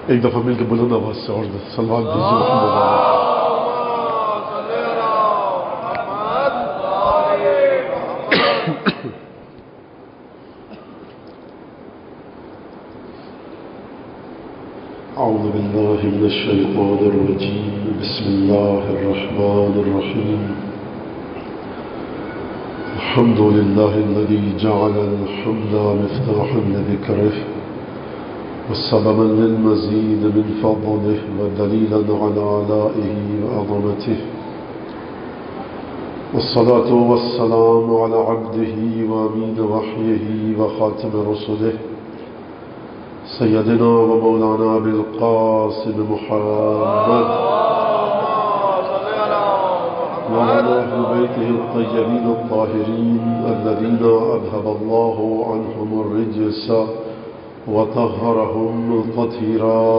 ایک دفعہ مل کے بلند آواز سے اور سلوات دیجیے محمد أعوذ بالله من الشيطان الرجيم بسم الله الرحمن الرحيم الحمد لله الذي جعل الحمد مفتاحا لذكره وسببا للمزيد من فضله ودليلا على آلائه وعظمته والصلاة والسلام على عبده وأمين وحيه وخاتم رسله سيدنا ومولانا أبي القاسم محمد وعلى أهل بيته الطيبين الطاهرين الذين أذهب الله عنهم الرجس وطهرهم تطهيرا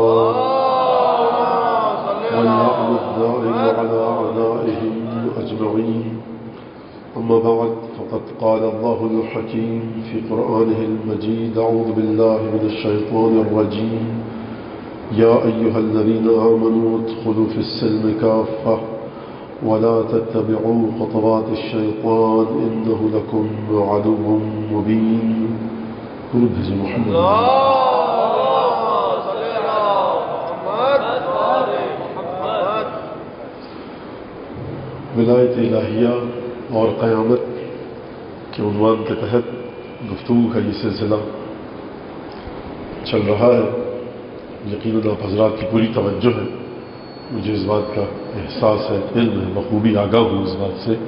واللعن الدائم على أعدائهم أجمعين أما بعد فقد قال الله الحكيم في قرآنه المجيد أعوذ بالله من الشيطان الرجيم يا أيها الذين آمنوا ادخلوا في السلم كافة ولا تتبعوا خطوات الشيطان إنه لكم عدو مبين قل بحج محمد ولایت الہیہ اور قیامت کے عنوان کے تحت گفتگو کا یہ سلسلہ چل رہا ہے. یقیناً آپ حضرات کی پوری توجہ ہے، مجھے اس بات کا احساس ہے، علم ہے، بخوبی آگاہ ہوں اس بات سے.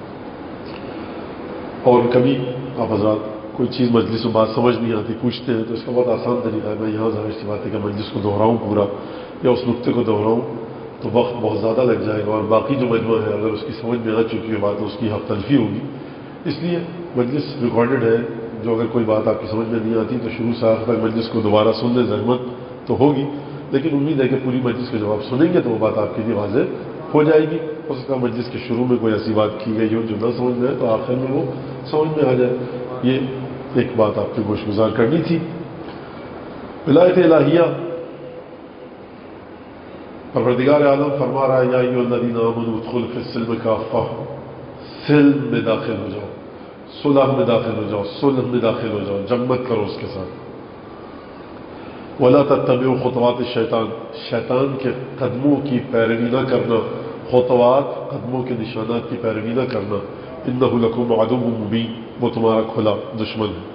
اور کبھی آپ حضرات کوئی چیز مجلس میں بات سمجھ نہیں آتی، پوچھتے ہیں تو اس کا بہت آسان طریقہ ہے میں یہاں ظاہر سی بات ہے کہ مجلس کو دہراؤں پورا یا اس نقطے کو دہراؤں تو وقت بہت زیادہ لگ جائے گا، اور باقی جو مجموعہ ہے اگر اس کی سمجھ میں آ چکی ہے بات تو اس کی حق تلفی ہوگی. اس لیے مجلس ریکارڈڈ ہے، جو اگر کوئی بات آپ کی سمجھ میں نہیں آتی تو شروع سے آخر تک مجلس کو دوبارہ سن لیں، زحمت تو ہوگی، لیکن امید ہے کہ پوری مجلس کے جب آپ سنیں گے تو وہ بات آپ کے لیے واضح ہو جائے گی. اس کا مجلس کے شروع میں کوئی ایسی بات کی گئی ہو جو نہ سمجھ میں آئے تو آخر میں وہ سمجھ میں آ جائے. یہ ایک بات آپ کی گوش گزار کرنی تھی. ولایت الہیہ، پروردگار عالم فرما رہا ہے یا ایھا الذین آمنوا ادخلوا فی السلم کافہ، سلم میں داخل ہو جاؤ، صلح میں داخل ہو جاؤ، صلح میں داخل ہو جاؤ، جنگ مت کرو اس کے ساتھ. ولا تتبعوا خطوات الشیطان، شیطان کے قدموں کی پیروی نہ کرنا، خطوات قدموں کے نشانات کی پیروی نہ کرنا. انہ لکم عدو مبین، وہ تمہارا کھلا دشمن ہے.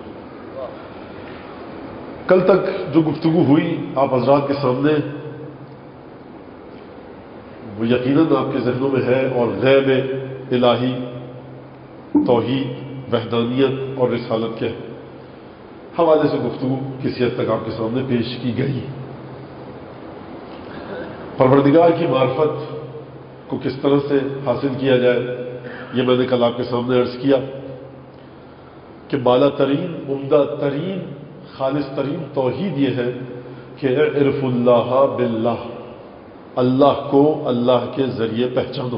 کل تک جو گفتگو ہوئی آپ حضرات کے سامنے وہ یقیناً آپ کے ذہنوں میں ہے، اور غیب الہی، توحید، وحدانیت اور رسالت کے حوالے سے گفتگو کسی حد تک آپ کے سامنے پیش کی گئی. پروردگار کی معرفت کو کس طرح سے حاصل کیا جائے یہ میں نے کل آپ کے سامنے عرض کیا کہ بالا ترین، عمدہ ترین، خالص ترین توحید یہ ہے کہ عرف اللہ باللہ، اللہ کو اللہ کے ذریعے پہچانو.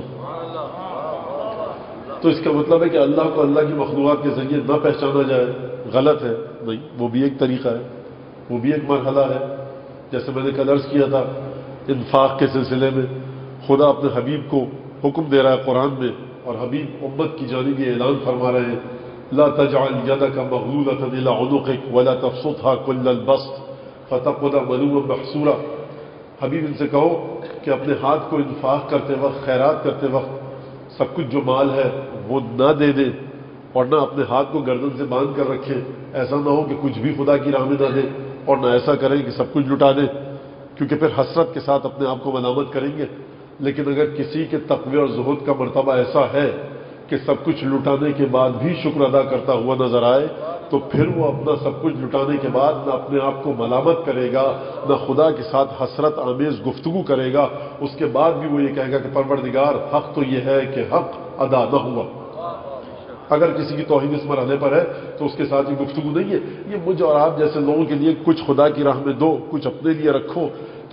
تو اس کا مطلب ہے کہ اللہ کو اللہ کی مخلوقات کے ذریعے نہ پہچانا جائے غلط ہے؟ نہیں، وہ بھی ایک طریقہ ہے، وہ بھی ایک مرحلہ ہے. جیسے میں نے کل عرض کیا تھا انفاق کے سلسلے میں خدا اپنے حبیب کو حکم دے رہا ہے قرآن میں، اور حبیب امت کی جانب یہ اعلان فرما رہے ہیں لا تجعل يدك مغلولة إلى عنقك ولا تبسطها كل البسط فتقعد ملوما محسورا. حبیب ان سے کہو کہ اپنے ہاتھ کو انفاق کرتے وقت، خیرات کرتے وقت سب کچھ جو مال ہے وہ نہ دے دے، اور نہ اپنے ہاتھ کو گردن سے باندھ کر رکھے. ایسا نہ ہو کہ کچھ بھی خدا کی راہ میں نہ دے، اور نہ ایسا کریں کہ سب کچھ لٹا دے، کیونکہ پھر حسرت کے ساتھ اپنے آپ کو ملامت کریں گے. لیکن اگر کسی کے تقوی اور زہد کا مرتبہ ایسا ہے کہ سب کچھ لٹانے کے بعد بھی شکر ادا کرتا ہوا نظر آئے تو پھر وہ اپنا سب کچھ لٹانے کے بعد نہ اپنے آپ کو ملامت کرے گا، نہ خدا کے ساتھ حسرت آمیز گفتگو کرے گا. اس کے بعد بھی وہ یہ کہے گا کہ پروردگار حق تو یہ ہے کہ حق ادا نہ ہوا. اگر کسی کی توہین اس مرحلے پر ہے تو اس کے ساتھ یہ گفتگو نہیں ہے. یہ مجھ اور آپ جیسے لوگوں کے لیے کچھ خدا کی راہ میں دو، کچھ اپنے لیے رکھو، تو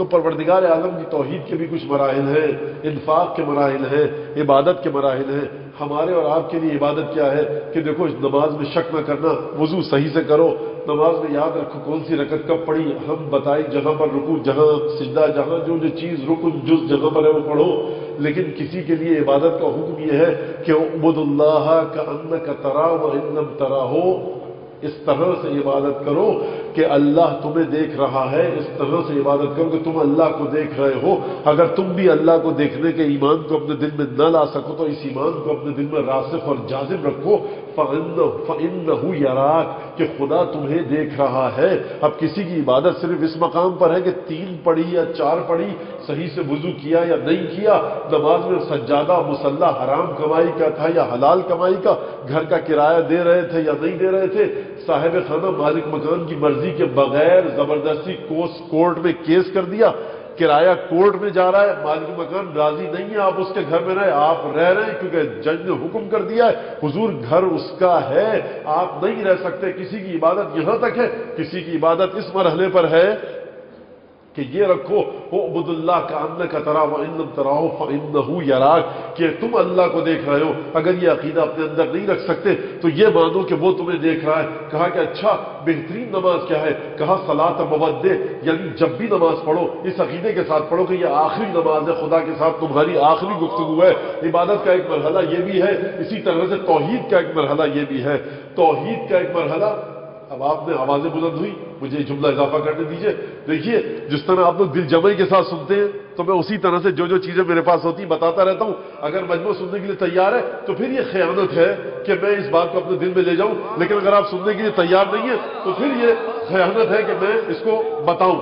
تو پروردگار عالم کی توحید کے بھی کچھ مراحل ہیں، انفاق کے مراحل ہیں، عبادت کے مراحل ہیں۔ ہمارے اور آپ کے لیے عبادت کیا ہے کہ دیکھو نماز میں شک نہ کرنا، وضو صحیح سے کرو، نماز میں یاد رکھو کون سی رکعت کب پڑھی، ہم بتائی جگہ پر رکوع، جہاں سجدہ، جہاں جو چیز رکن جز جگہ پر ہے وہ پڑھو۔ لیکن کسی کے لیے عبادت کا حکم یہ ہے کہ اعبد اللہ کأنک تراہ وان لم تراہ، اس طرح سے عبادت کرو کہ اللہ تمہیں دیکھ رہا ہے، اس طرح سے عبادت کرو کہ تم اللہ کو دیکھ رہے ہو۔ اگر تم بھی اللہ کو دیکھنے کے ایمان کو اپنے دل میں نہ لا سکو تو اس ایمان کو اپنے دل میں راسخ اور جازم رکھو، فَإِنَّهُ يَرَاكَ، کہ خدا تمہیں دیکھ رہا ہے۔ اب کسی کی عبادت صرف اس مقام پر ہے کہ 3 پڑھی یا 4 پڑھی، صحیح سے وضو کیا یا نہیں کیا، نماز میں سجادہ مصلی حرام کمائی کا تھا یا حلال کمائی کا، گھر کا کرایہ دے رہے تھے یا نہیں دے رہے تھے، صاحب خانہ مالک مکان کی مرضی کے بغیر زبردستی کورٹ میں کیس کر دیا، کرایہ کورٹ میں جا رہا ہے، مالک مکان راضی نہیں ہے آپ اس کے گھر میں رہے، آپ رہ رہے ہیں کیونکہ جج نے حکم کر دیا ہے، حضور گھر اس کا ہے، آپ نہیں رہ سکتے۔ کسی کی عبادت یہاں تک ہے، کسی کی عبادت اس مرحلے پر ہے کہ یہ رکھو اعبد اللہ کأنک تراہ وان لم تراہ فإنہ یراک، کہ تم اللہ کو دیکھ رہے ہو۔ اگر یہ عقیدہ اپنے اندر نہیں رکھ سکتے تو یہ مانو کہ وہ تمہیں دیکھ رہا ہے۔ کہا کہ اچھا بہترین نماز کیا ہے؟ کہا صلاۃ مودع، یعنی جب بھی نماز پڑھو اس عقیدے کے ساتھ پڑھو کہ یہ آخری نماز ہے، خدا کے ساتھ تمہاری آخری گفتگو ہے۔ عبادت کا ایک مرحلہ یہ بھی ہے، اسی طرح سے توحید کا ایک مرحلہ یہ بھی ہے۔ توحید کا ایک مرحلہ، اب آپ نے آوازیں بلند ہوئی، مجھے جملہ اضافہ کرنے دیجئے۔ دیکھیے جس طرح آپ لوگ دل جمعی کے ساتھ سنتے ہیں تو میں اسی طرح سے جو چیزیں میرے پاس ہوتی بتاتا رہتا ہوں۔ اگر مجموع سننے کے لیے تیار ہے تو پھر یہ خیانت ہے کہ میں اس بات کو اپنے دل میں لے جاؤں، لیکن اگر آپ سننے کے لیے تیار نہیں ہیں تو پھر یہ خیانت ہے کہ میں اس کو بتاؤں۔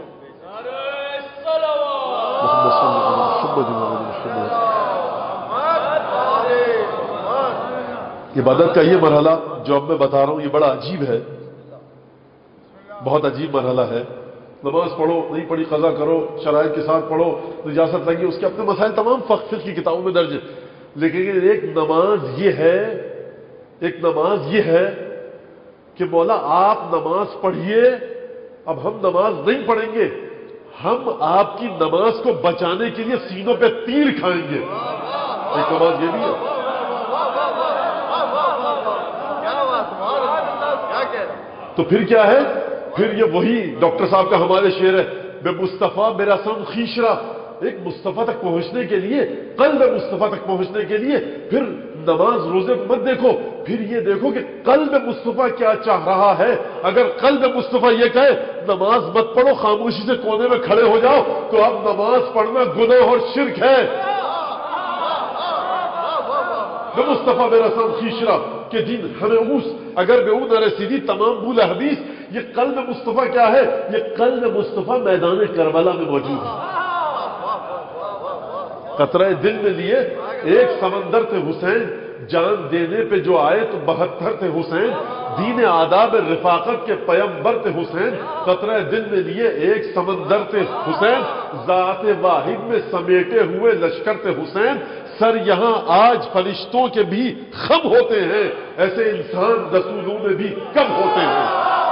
عبادت کا یہ مرحلہ جو اب میں بتا رہا ہوں یہ بڑا عجیب ہے، بہت عجیب مرحلہ ہے۔ نماز پڑھو، نہیں پڑھی قضا کرو، شرائط کے ساتھ پڑھو، نجاست لگی، اس کے اپنے مسائل تمام فقہ کی کتابوں میں درج ہیں، لیکن ایک نماز یہ ہے کہ مولا آپ نماز پڑھیے، اب ہم نماز نہیں پڑھیں گے، ہم آپ کی نماز کو بچانے کے لیے سینوں پہ تیر کھائیں گے۔ ایک نماز یہ بھی ہے۔ تو پھر کیا ہے؟ پھر یہ وہی ڈاکٹر صاحب کا ہمارے شعر ہے، بے مصطفیٰ میرا سم خیشرا، ایک مصطفیٰ تک پہنچنے کے لیے، قلب مصطفیٰ تک پہنچنے کے لیے پھر نماز روزے کو مت دیکھو، پھر یہ دیکھو کہ قلب مصطفیٰ کیا چاہ رہا ہے۔ اگر قلب مصطفیٰ یہ کہے نماز مت پڑھو، خاموشی سے کونے میں کھڑے ہو جاؤ، تو اب نماز پڑھنا گناہ اور شرک ہے۔ بے مصطفیٰ میرا سم خیشرا کہ دین ہمیں اوس، اگر بے اون رسیدی تمام بول حدیث۔ یہ قلب مصطفیٰ کیا ہے؟ یہ قلب مصطفیٰ میدان کربلا میں موجود ہے۔ قطرہ دل میں لیے، ایک سمندر تھے حسین، جان دینے پہ جو آئے تو 72 تھے حسین، دین آداب رفاقت کے پیمبر تھے حسین۔ قطرہ دل میں لیے ایک سمندر تھے حسین، ذات واحد میں سمیٹے ہوئے لشکر تھے حسین۔ سر یہاں آج فرشتوں کے بھی خم ہوتے ہیں، ایسے انسان رسولوں میں بھی کم ہوتے ہیں۔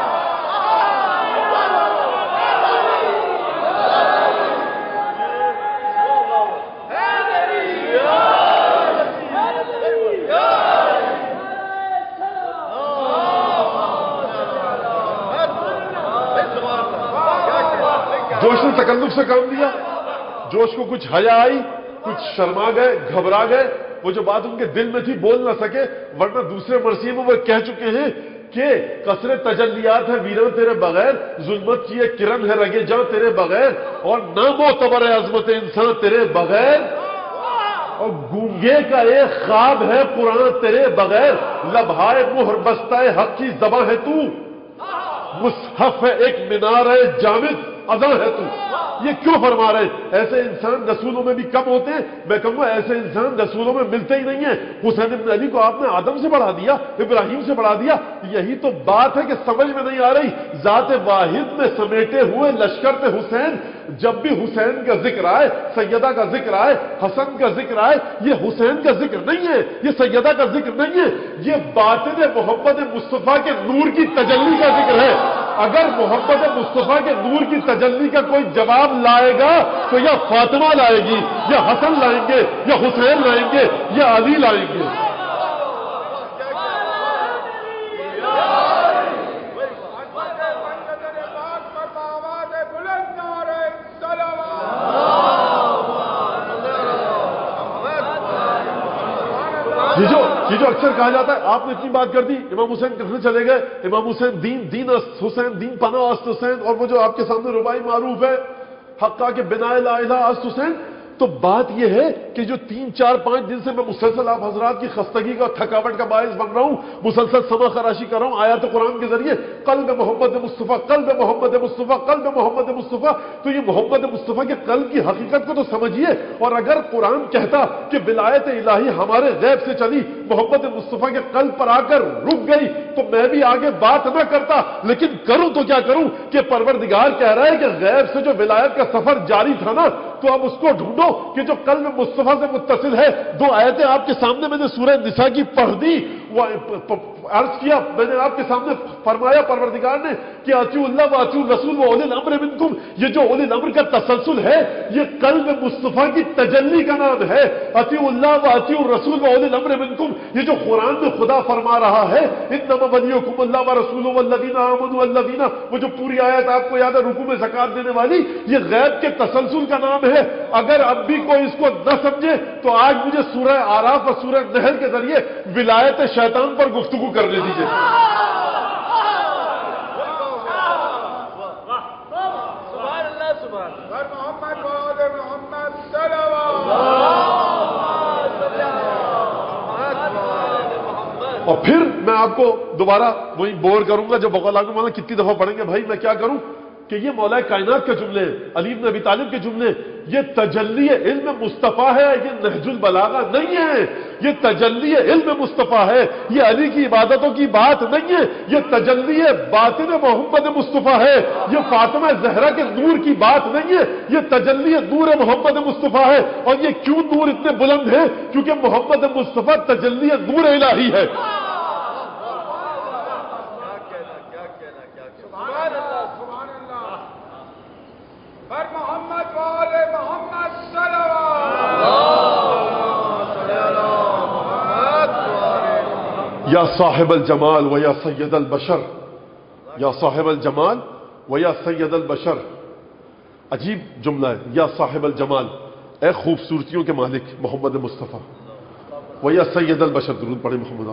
جوش نے تکلف سے کام لیا، جوش کو کچھ حیا آئی، کچھ شرما گئے، گھبرا گئے، وہ جو بات ان کے دل میں تھی بول نہ سکے، ورنہ دوسرے مرثیے میں وہ کہہ چکے ہیں کہ کثرے تجلیات ہے ویران تیرے بغیر، ظلمت کی ایک کرن ہے رگے جاں تیرے بغیر، اور نامعتبر ہے عظمت انسان تیرے بغیر، اور گونگے کا ایک خواب ہے قرآن تیرے بغیر، لبہائے مہر بستہ حق کی زباں ہے تو، مصحف ہے ایک مینار ہے جامد اذاں ہے تو۔ یہ کیوں فرما رہے ہیں؟ ایسے انسان رسولوں میں بھی کم ہوتے ہیں، میں کہوں گا ایسے انسان رسولوں میں ملتے ہی نہیں ہیں۔ حسین بن علی کو آپ نے آدم سے بڑھا دیا، ابراہیم سے بڑھا دیا، یہی تو بات ہے کہ سمجھ میں نہیں آ رہی۔ ذات واحد میں سمیٹے ہوئے لشکر تھے حسین، جب بھی حسین کا ذکر آئے، سیدہ کا ذکر آئے، حسن کا ذکر آئے، یہ حسین کا ذکر نہیں ہے، یہ سیدہ کا ذکر نہیں ہے، یہ باطن محمد مصطفیٰ کے نور کی تجلی کا ذکر ہے۔ اگر محمد مصطفیٰ کے نور کی تجلی کا کوئی جواب لائے گا تو یا فاطمہ لائے گی، یا حسن لائیں گے، یا حسین لائیں گے، یا علی لائیں گے۔ یہ جو اکثر کہا جاتا ہے، آپ نے اتنی بات کر دی، امام حسین کہاں چلے گئے؟ امام حسین دین است حسین، دین پناہ است حسین، اور وہ جو آپ کے سامنے ربائی معروف ہے، حقا کے بنا لا الہ است حسین۔ تو بات یہ ہے کہ جو 3 4 5 دن سے میں مسلسل آپ حضرات کی خستگی کا تھکاوٹ کا باعث بن رہا ہوں، مسلسل سما خراشی کر رہا ہوں آیات قرآن کے ذریعے، قلب محمد مصطفیٰ، قلب محمد مصطفیٰ، قلب محمد مصطفیٰ، تو یہ محمد مصطفیٰ کے قلب کی حقیقت کو تو سمجھیے۔ اور اگر قرآن کہتا کہ ولایت الہی ہمارے غیب سے چلی، محمد مصطفیٰ کے قلب پر آ کر رک گئی، تو میں بھی آگے بات نہ کرتا، لیکن کروں تو کیا کروں کہ پروردگار کہہ رہا ہے کہ غیب سے جو ولایت کا سفر جاری تھا نا، تو اب اس کو ڈھونڈو کہ جو قلب مصطفیٰ سے متصل ہے۔ 2 آیتیں آپ کے سامنے میں نے سورہ نساء کی پڑھ دی، وہ عرض کیا، میں نے آپ کے سامنے فرمایا پروردگار نے کہ اطیعوا اللہ واطیعوا الرسول واولی الامر منکم، یہ جو اولی الامر کا تسلسل ہے یہ قلب مصطفیٰ کی تجلی کا نام ہے۔ اطیعوا اللہ واطیعوا الرسول واولی الامر منکم، یہ جو قرآن میں خدا فرما رہا ہے انما ولیکم اللہ ورسولہ والذین آمنوا الذین، وہ جو پوری آیت آپ کو یاد ہے رکوع میں زکات دینے والی، یہ غیب کے تسلسل کا نام ہے۔ اگر اب بھی کوئی اس کو نہ سمجھے تو آج مجھے سورہ اعراف اور سورہ نحل کے ذریعے ولایت شیطان پر گفتگو کرنے دیجیے۔ اور پھر میں آپ کو دوبارہ وہی بور کروں گا جو بقول آگے مولانا کتنی دفعہ پڑھیں گے بھائی، میں کیا کروں کہ یہ مولا کائنات کے جملے ہیں، علی بن ابی طالب کے جملے، یہ تجلی علم مصطفیٰ ہے، یہ نہج البلاغہ نہیں ہے، یہ تجلی علم مصطفیٰ ہے، یہ علی کی عبادتوں کی بات نہیں ہے، یہ تجلی باطن محمد مصطفیٰ ہے، یہ فاطمہ زہرا کے نور کی بات نہیں ہے، یہ تجلی نور محمد مصطفیٰ ہے۔ اور یہ کیوں نور اتنے بلند ہے؟ کیونکہ محمد مصطفیٰ تجلی نور الہی ہے۔ یا صاحب الجمال و یا سید البشر، یا صاحب الجمال و یا سید البشر، عجیب جملہ ہے، یا صاحب الجمال، اے خوبصورتیوں کے مالک محمد مصطفیٰ، و یا سید البشر، درود پڑھیں محمد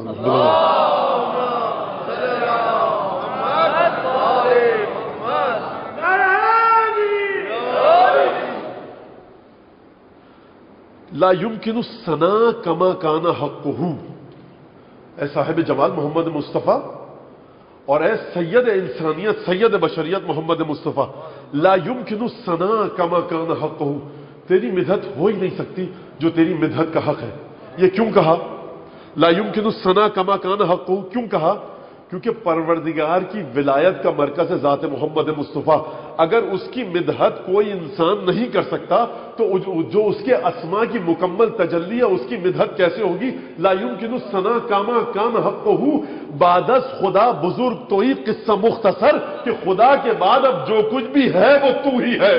لا يمكن الثناء كما كان حقه، اے صاحب جمال محمد مصطفیٰ اور اے سید انسانیت سید بشریت محمد مصطفیٰ، لا يمكن الثناء كما كان حقه، تیری مدحت ہو ہی نہیں سکتی جو تیری مدحت کا حق ہے۔ یہ کیوں کہا لا يمكن الثناء كما كان حقه؟ کیوں کہا؟ کیونکہ پروردگار کی ولایت کا مرکز ہے ذات محمد مصطفیٰ، اگر اس کی مدحت کوئی انسان نہیں کر سکتا تو جو اس کے اسماء کی مکمل تجلی ہے اس کی مدحت کیسے ہوگی؟ لا يمكن الثناء كما كان حقه، بعد از خدا بزرگ تو ہی قصہ مختصر کہ خدا کے بعد اب جو کچھ بھی ہے وہ تو ہی ہے۔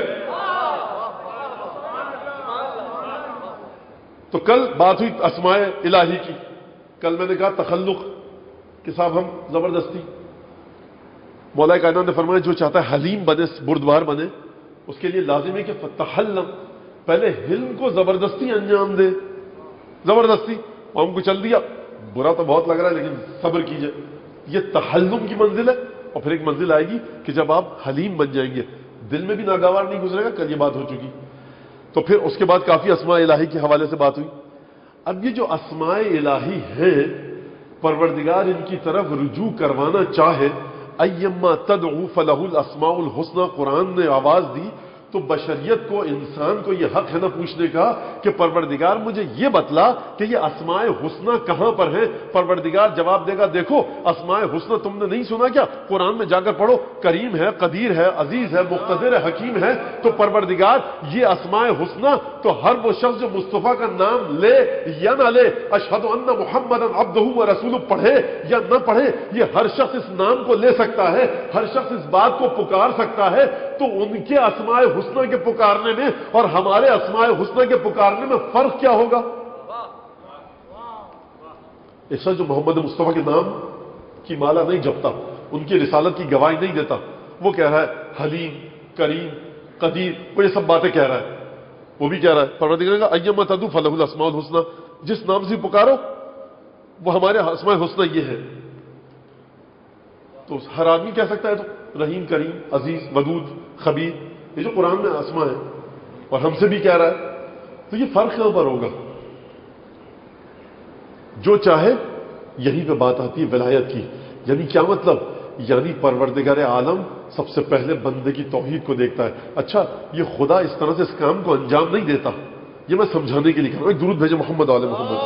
تو کل بات ہوئی اسماء الہی کی، کل میں نے کہا تخلق کہ صاحب ہم زبردستی، مولا کائنات نے فرمایا جو چاہتا ہے حلیم بنے بردبار بنے اس کے لیے لازم ہے کہ فتحلم، پہلے حلم کو زبردستی انجام دے، زبردستی وہ ہم کو چل دیا، برا تو بہت لگ رہا ہے لیکن صبر کیجئے، یہ تحلم کی منزل ہے۔ اور پھر ایک منزل آئے گی کہ جب آپ حلیم بن جائیں گے، دل میں بھی ناگوار نہیں گزرے گا، کل یہ بات ہو چکی۔ تو پھر اس کے بعد کافی اسماء الہی کے حوالے سے بات ہوئی۔ اب یہ جو اسماء الہی ہیں پروردگار ان کی طرف رجوع کروانا چاہے، ایما تدعو فلہ الاسماء الحسنی، قرآن نے آواز دی تو بشریت کو، انسان کو یہ حق ہے نہ پوچھنے کا کہ پروردگار مجھے یہ بتلا کہ یہ اسماء حسنہ کہاں پر ہیں؟ پروردگار جواب دے گا، دیکھو اسماء حسنہ تم نے نہیں سنا کیا؟ قرآن میں جا کر پڑھو، کریم ہے، قدیر ہے، عزیز ہے، مقتدر ہے، حکیم ہے۔ تو پروردگار یہ اسماء حسنہ تو ہر وہ شخص جو مصطفیٰ کا نام لے یا نہ لے، اشہد ان محمد عبدہ و رسولہ پڑھے یا نہ پڑھے، یہ ہر شخص اس نام کو لے سکتا ہے، ہر شخص اس بات کو پکار سکتا ہے۔ تو ان کے اسماء حسنہ کے پکارنے میں اور ہمارے اسماء حسنہ کے پکارنے میں فرق کیا ہوگا؟ ایسا جو محمد مصطفیٰ کے نام کی مالا نہیں جپتا، ان کی رسالت کی گواہی نہیں دیتا، وہ کہہ رہا ہے حلیم، کریم، قدیر، وہ یہ سب باتیں کہہ رہا ہے، وہ بھی کہہ رہا ہے پروردگار کا ایما تدعو فلہ الاسماء الحسنى، جس نام سے پکارو وہ ہمارے اسماء حسنہ یہ ہے۔ تو ہر آدمی کہہ سکتا ہے تو رحیم، کریم، عزیز، ودود، خبیر، یہ جو قرآن میں اسماء ہے اور ہم سے بھی کہہ رہا ہے، تو یہ فرق کہاں پر ہوگا؟ جو چاہے یہیں پہ بات آتی ہے ولایت کی، یعنی کیا مطلب؟ یعنی پروردگار عالم سب سے پہلے بندے کی توحید کو دیکھتا ہے۔ اچھا یہ خدا اس طرح سے اس کام کو انجام نہیں دیتا، یہ میں سمجھانے کے لیے کہہ رہا ہوں۔ ایک درود بھیجے محمد آل محمد۔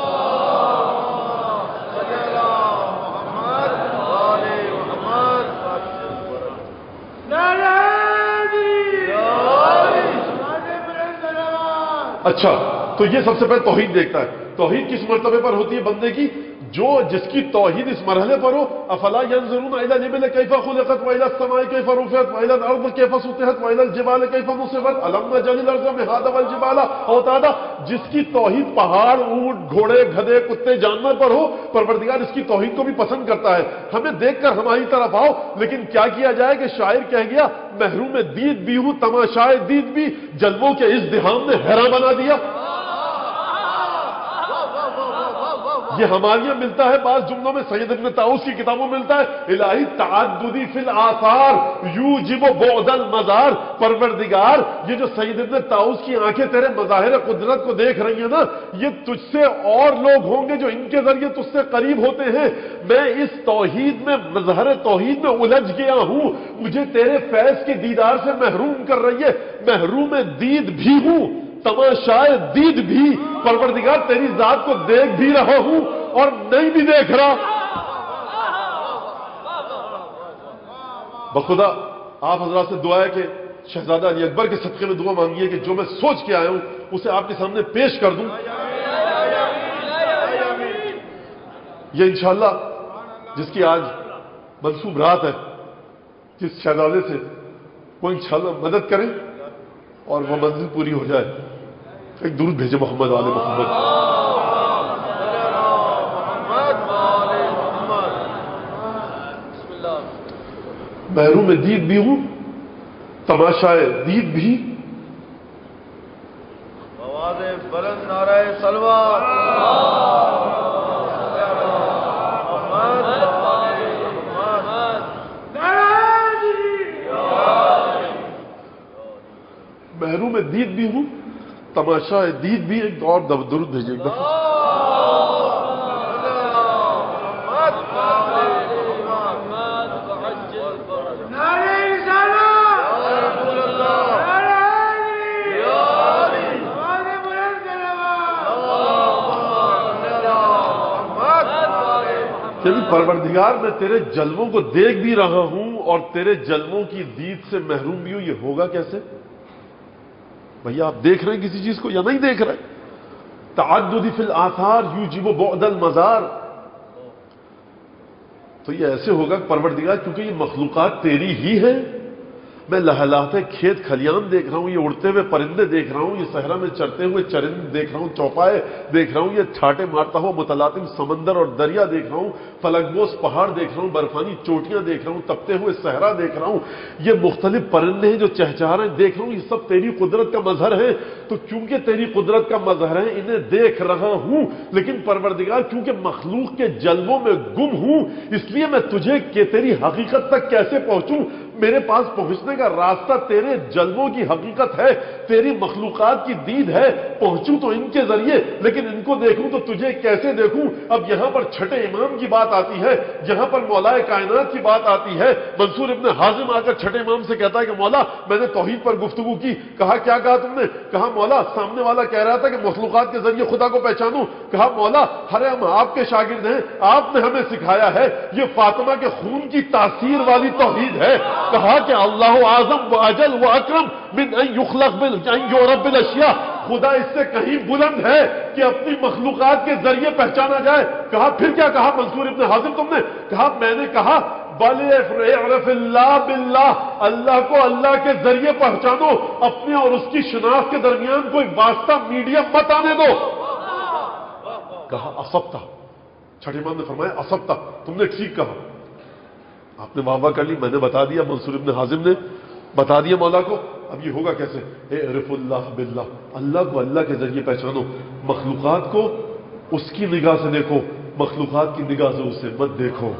اچھا تو یہ سب سے پہلے توحید دیکھتا ہے۔ توحید کس مرتبے پر ہوتی ہے بندے کی؟ جو جس کی توحید اس مرحلے پر ہو، افلا ينظرون الى الابل كيف خلقت والى السماء كيف رفعت والى الارض كيف سطحت والى الجبال كيف نصبت الم نجعل الارض مهادا والجبال اوتادا، جس کی توحید پہاڑ، اونٹ، گھوڑے، گدھے، کتے، جانور پر ہو، پروردگار اس کی توحید کو بھی پسند کرتا ہے۔ ہمیں دیکھ کر ہماری طرف آؤ، لیکن کیا کیا جائے کہ شاعر کہہ گیا محروم دید بھی ہوں تماشائے دید بھی، جلووں کے ازدحام نے حیران بنا دیا۔ یہ ہمارے یہاں ملتا ہے بعض جملوں میں، سید ابن طاؤس کی کتابوں میں ملتا ہے الہی تعددی فی الآثار یوجب بعد المزار، پروردگار یہ جو سید ابن طاؤس کی آنکھیں تیرے مظاہر قدرت کو دیکھ رہی ہیں نا، یہ تجھ سے اور لوگ ہوں گے جو ان کے ذریعے تجھ سے قریب ہوتے ہیں۔ میں اس توحید میں، مظہر توحید میں الجھ گیا ہوں، مجھے تیرے فیض کے دیدار سے محروم کر رہی ہے، محروم دید بھی ہوں تماشائے دید بھی، پروردگار تیری ذات کو دیکھ بھی رہا ہوں اور نہیں بھی دیکھ رہا۔ بخدا آپ حضرات سے دعا ہے کہ شہزادہ علی اکبر کے صدقے میں دعا مانگیے کہ جو میں سوچ کے آیا ہوں اسے آپ کے سامنے پیش کر دوں۔ یہ انشاءاللہ جس کی آج منصوب رات ہے، جس شہزادے سے وہ انشاءاللہ مدد کریں اور وہ منزل پوری ہو جائے۔ ایک درود بھیجے محمد آل محمد۔ محروم دید بھی ہوں تماشائے دید بھی، آواز بلند نعرہ صلوات۔ محروم دید بھی ہوں تماشا دید بھی۔ ایک اور درود بھیجیے ایک دفعہ۔ یعنی پروردگار میں تیرے جلووں کو دیکھ بھی رہا ہوں اور تیرے جلووں کی دید سے محروم بھی ہوں، یہ ہوگا کیسے؟ بھیا آپ دیکھ رہے ہیں کسی چیز کو یا نہیں دیکھ رہے؟ تعدد فی الآثار یوجب بعد المزار، تو یہ ایسے ہوگا پروردگار کیونکہ یہ مخلوقات تیری ہی ہیں۔ میں لہلاتے کھیت کھلیان دیکھ رہا ہوں، یہ اڑتے ہوئے پرندے دیکھ رہا ہوں، یہ صحرا میں چرتے ہوئے چرند دیکھ رہا ہوں، چوپائے دیکھ رہا ہوں، یہ چھاٹے مارتا ہوا متلاطم سمندر اور دریا دیکھ رہا ہوں، فلک بوس پہاڑ دیکھ رہا ہوں، برفانی چوٹیاں دیکھ رہا ہوں، تپتے ہوئے صحرا دیکھ رہا ہوں، یہ مختلف پرندے ہیں جو چہچہا رہے ہیں دیکھ رہا ہوں، یہ سب تیری قدرت کا مظہر ہے۔ تو چونکہ تیری قدرت کا مظہر ہے انہیں دیکھ رہا ہوں، لیکن پروردگار کیونکہ مخلوق کے جلووں میں گم ہوں، اس لیے میں تجھے کہ تیری حقیقت تک کیسے پہنچوں؟ میرے پاس پہنچنے کا راستہ تیرے جلووں کی حقیقت ہے، تیری مخلوقات کی دید ہے، پہنچوں تو ان کے ذریعے، لیکن ان کو دیکھوں تو تجھے کیسے دیکھوں؟ اب یہاں پر چھٹے امام کی بات آتی ہے، یہاں پر مولا کائنات کی بات آتی ہے۔ منصور ابن حازم آ کر چھٹے امام سے کہتا ہے کہ مولا میں نے توحید پر گفتگو کی۔ کہا کیا کہا تم نے؟ کہا مولا سامنے والا کہہ رہا تھا کہ مخلوقات کے ذریعے خدا کو پہچانوں۔ کہا مولا ہر ہم آپ کے شاگرد ہیں، آپ نے ہمیں سکھایا ہے، یہ فاطمہ کے خون کی تاثیر والی توحید ہے۔ کہا کہ اللہ اعظم و اجل و اکرم من ان یخلق ان یعرف بالاشیاء، خدا اس سے کہیں بلند ہے کہ اپنی مخلوقات کے ذریعے پہچانا جائے۔ کہا پھر کیا کہا منصور ابن حازم تم نے؟ کہا میں نے کہا بل اعرف اللہ باللہ، اللہ کو اللہ کے ذریعے پہچانو، اپنے اور اس کی شناخت کے درمیان کوئی واسطہ میڈیم مت آنے دو۔ کہا اصبتا، چھٹے امام نے فرمایا اصبتا، تم نے ٹھیک کہا۔ آپ نے واہ واہ کر لی، میں نے بتا دیا، منصور ابن حازم نے بتا دیا مولا کو۔ اب یہ ہوگا کیسے؟ اعرف اللہ باللہ، اللہ کو اللہ کے ذریعے پہچانو، مخلوقات کو اس کی نگاہ سے دیکھو، مخلوقات کی نگاہ سے اسے مت دیکھو۔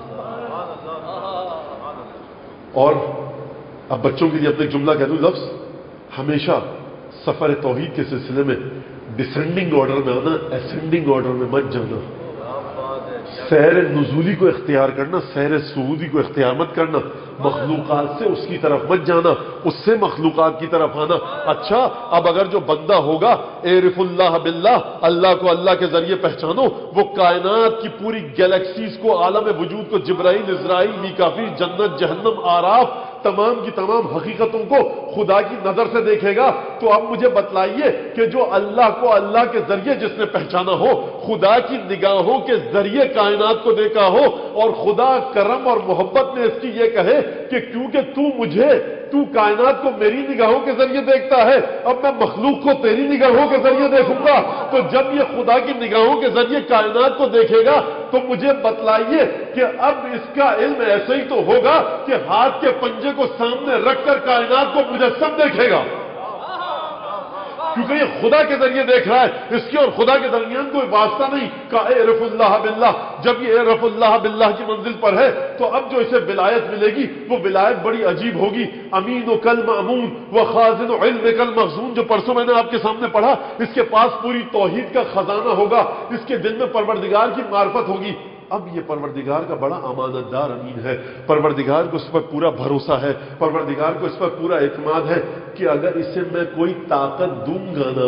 اور اب بچوں کے لیے اپنے جملہ کہہ دوں، لفظ ہمیشہ سفر توحید کے سلسلے میں ڈسینڈنگ آرڈر میں آنا، اسینڈنگ آرڈر میں مت جانا۔ سیر نزولی کو اختیار کرنا، سیر صعودی کو اختیار مت کرنا، مخلوقات سے اس کی طرف مت جانا، اس سے مخلوقات کی طرف آنا۔ اچھا اب اگر جو بندہ ہوگا اعرف اللہ باللہ، اللہ کو اللہ کے ذریعے پہچانو، وہ کائنات کی پوری گیلیکسیز کو، عالم وجود کو، جبرائیل، اسرائیل، میکافیل، جنت، جہنم، آراف، تمام کی تمام حقیقتوں کو خدا کی نظر سے دیکھے گا۔ تو اب مجھے بتلائیے کہ جو اللہ کو اللہ کے ذریعے جس نے پہچانا ہو، خدا کی نگاہوں کے ذریعے کائنات کو دیکھا ہو، اور خدا کرم اور محبت میں اس کی یہ کہے کہ کیونکہ تو کائنات کو میری نگاہوں کے ذریعے دیکھتا ہے، اب میں مخلوق کو تیری نگاہوں کے ذریعے دیکھوں گا۔ تو جب یہ خدا کی نگاہوں کے ذریعے کائنات کو دیکھے گا تو مجھے بتلائیے کہ اب اس کا علم ایسے ہی تو ہوگا کہ ہاتھ کے پنجے کو سامنے رکھ کر کائنات کو مجسم دیکھے گا، کیونکہ یہ خدا کے ذریعے دیکھ رہا ہے، اس کے اور خدا کے درمیان کوئی واسطہ نہیں۔ کہا اعرف اللہ باللہ، جب یہ اعرف اللہ باللہ کی منزل پر ہے تو اب جو اسے ولایت ملے گی وہ ولایت بڑی عجیب ہوگی۔ امین و کل مامون و خازن و علم کل مخزون، جو پرسوں میں نے آپ کے سامنے پڑھا، اس کے پاس پوری توحید کا خزانہ ہوگا، اس کے دل میں پروردگار کی معرفت ہوگی۔ اب یہ پروردگار کا بڑا امانت دار امین ہے، پروردگار کو اس پر پورا بھروسہ ہے، پروردگار کو اس پر پورا اعتماد ہے کہ اگر اسے میں کوئی طاقت دوں گا نا،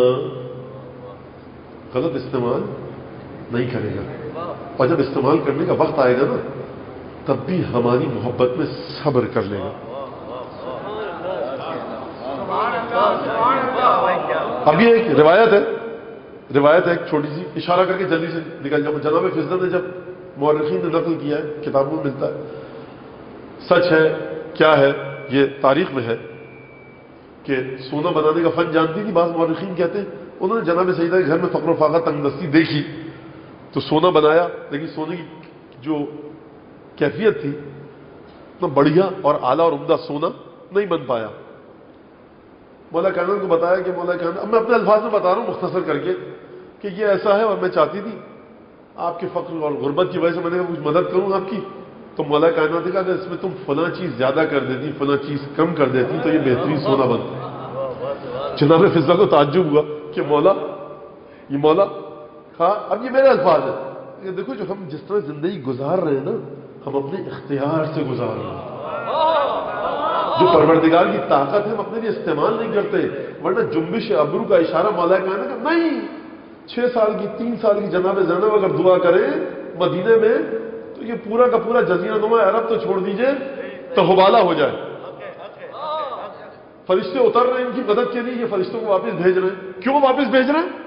غلط استعمال نہیں کرے گا، اور جب استعمال کرنے کا وقت آئے گا نا تب بھی ہماری محبت میں صبر کر لے گا۔ اب یہ ایک روایت ہے ایک چھوٹی سی، اشارہ کر کے جلدی سے نکل جاؤں۔ جناب فضل نے جب مورخین نے نقل کیا ہے، کتابوں میں ملتا ہے، سچ ہے کیا ہے یہ تاریخ میں ہے کہ سونا بنانے کا فن جانتی تھی، بعض مورخین کہتے ہیں انہوں نے جناب سیدہ کے گھر میں فقر و فاقہ تنگ دستی دیکھی تو سونا بنایا، لیکن سونے کی جو کیفیت تھی اتنا بڑھیا اور اعلیٰ اور عمدہ سونا نہیں بن پایا۔ مولا کائنات کو بتایا کہ مولا کائنات، اب میں اپنے الفاظ میں بتا رہا ہوں مختصر کر کے کہ یہ ایسا ہے اور میں چاہتی تھی آپ کے فقر اور غربت کی وجہ سے میں نے کچھ مدد کروں آپ کی، تو مولا کائنات نے کہا کہ اس میں تم فلاں چیز زیادہ کر دیتی، فلاں چیز کم کر دیتی تو یہ بہترین سونا بنتا۔ جناب فضل کو تعجب ہوا کہ مولا کہا، اب یہ میرے الفاظ ہیں، دیکھو جو ہم جس طرح زندگی گزار رہے ہیں نا، ہم اپنے اختیار سے گزار رہے ہیں، جو پروردگار کی طاقت ہے ہم اپنے لیے استعمال نہیں کرتے، ورنہ جنبش ابرو کا اشارہ مولا کائنات کا نہیں، 6 سال کی 3 سال کی جناب زینب اگر دعا کریں مدینے میں تو یہ پورا کا پورا جزیرہ نما عرب تو چھوڑ دیجئے تو حوالہ ہو جائے۔ فرشتے اتر رہے ہیں ان کی مدد کے لیے، یہ فرشتوں کو واپس بھیج رہے ہیں۔ کیوں واپس بھیج رہے ہیں؟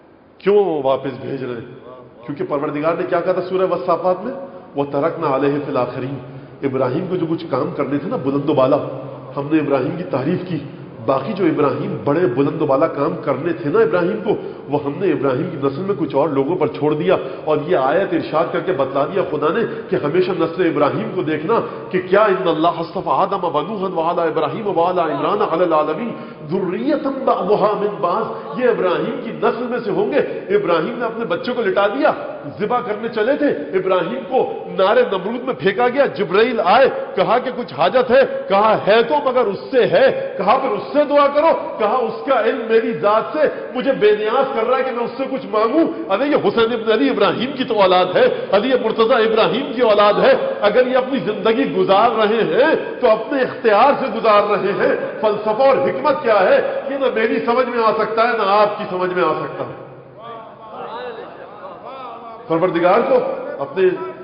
کیونکہ پروردگار نے کیا کہا تھا سورہ والصافات میں، وَتَرَكْنَا عَلَيْهِ فِي الْآخِرِينَ، ابراہیم کو جو کچھ کام کرنے تھے نا بلند و بالا، ہم نے ابراہیم کی تعریف کی، باقی جو ابراہیم بڑے بلند و بالا کام کرنے تھے نا ابراہیم کو، وہ ہم نے ابراہیم کی نسل میں کچھ اور لوگوں پر چھوڑ دیا۔ اور یہ آیت ارشاد کر کے بتلا دیا خدا نے کہ ہمیشہ نسل ابراہیم کو دیکھنا کہ کیا ان اللہ اصطفى آدم ونوحا وعلى ابراہیم وعلى عمران علی العالمین ذریۃ بعضها من بعض، یہ ابراہیم کی نسل میں سے ہوں گے۔ ابراہیم نے اپنے بچوں کو لٹا دیا، ذبح کرنے چلے تھے، ابراہیم کو نارے نمرود میں پھینکا گیا، جبرائیل آئے، کہا کہ کچھ حاجت ہے، کہا ہے تو مگر اس سے ہے، کہا پھر اس سے دعا کرو، کہا اس کا علم میری ذات سے مجھے بے نیاز کر رہا ہے کہ میں اس سے کچھ مانگوں۔ ارے یہ حسین ابن علی ابراہیم کی تو اولاد ہے، علی مرتضی ابراہیم کی اولاد ہے، اگر یہ اپنی زندگی گزار رہے ہیں تو اپنے اختیار سے گزار رہے ہیں۔ فلسفہ اور حکمت کیا ہے یہ نہ میری سمجھ میں آ سکتا ہے نہ آپ کی سمجھ میں آ سکتا ہے۔ پروردگار کو اپنے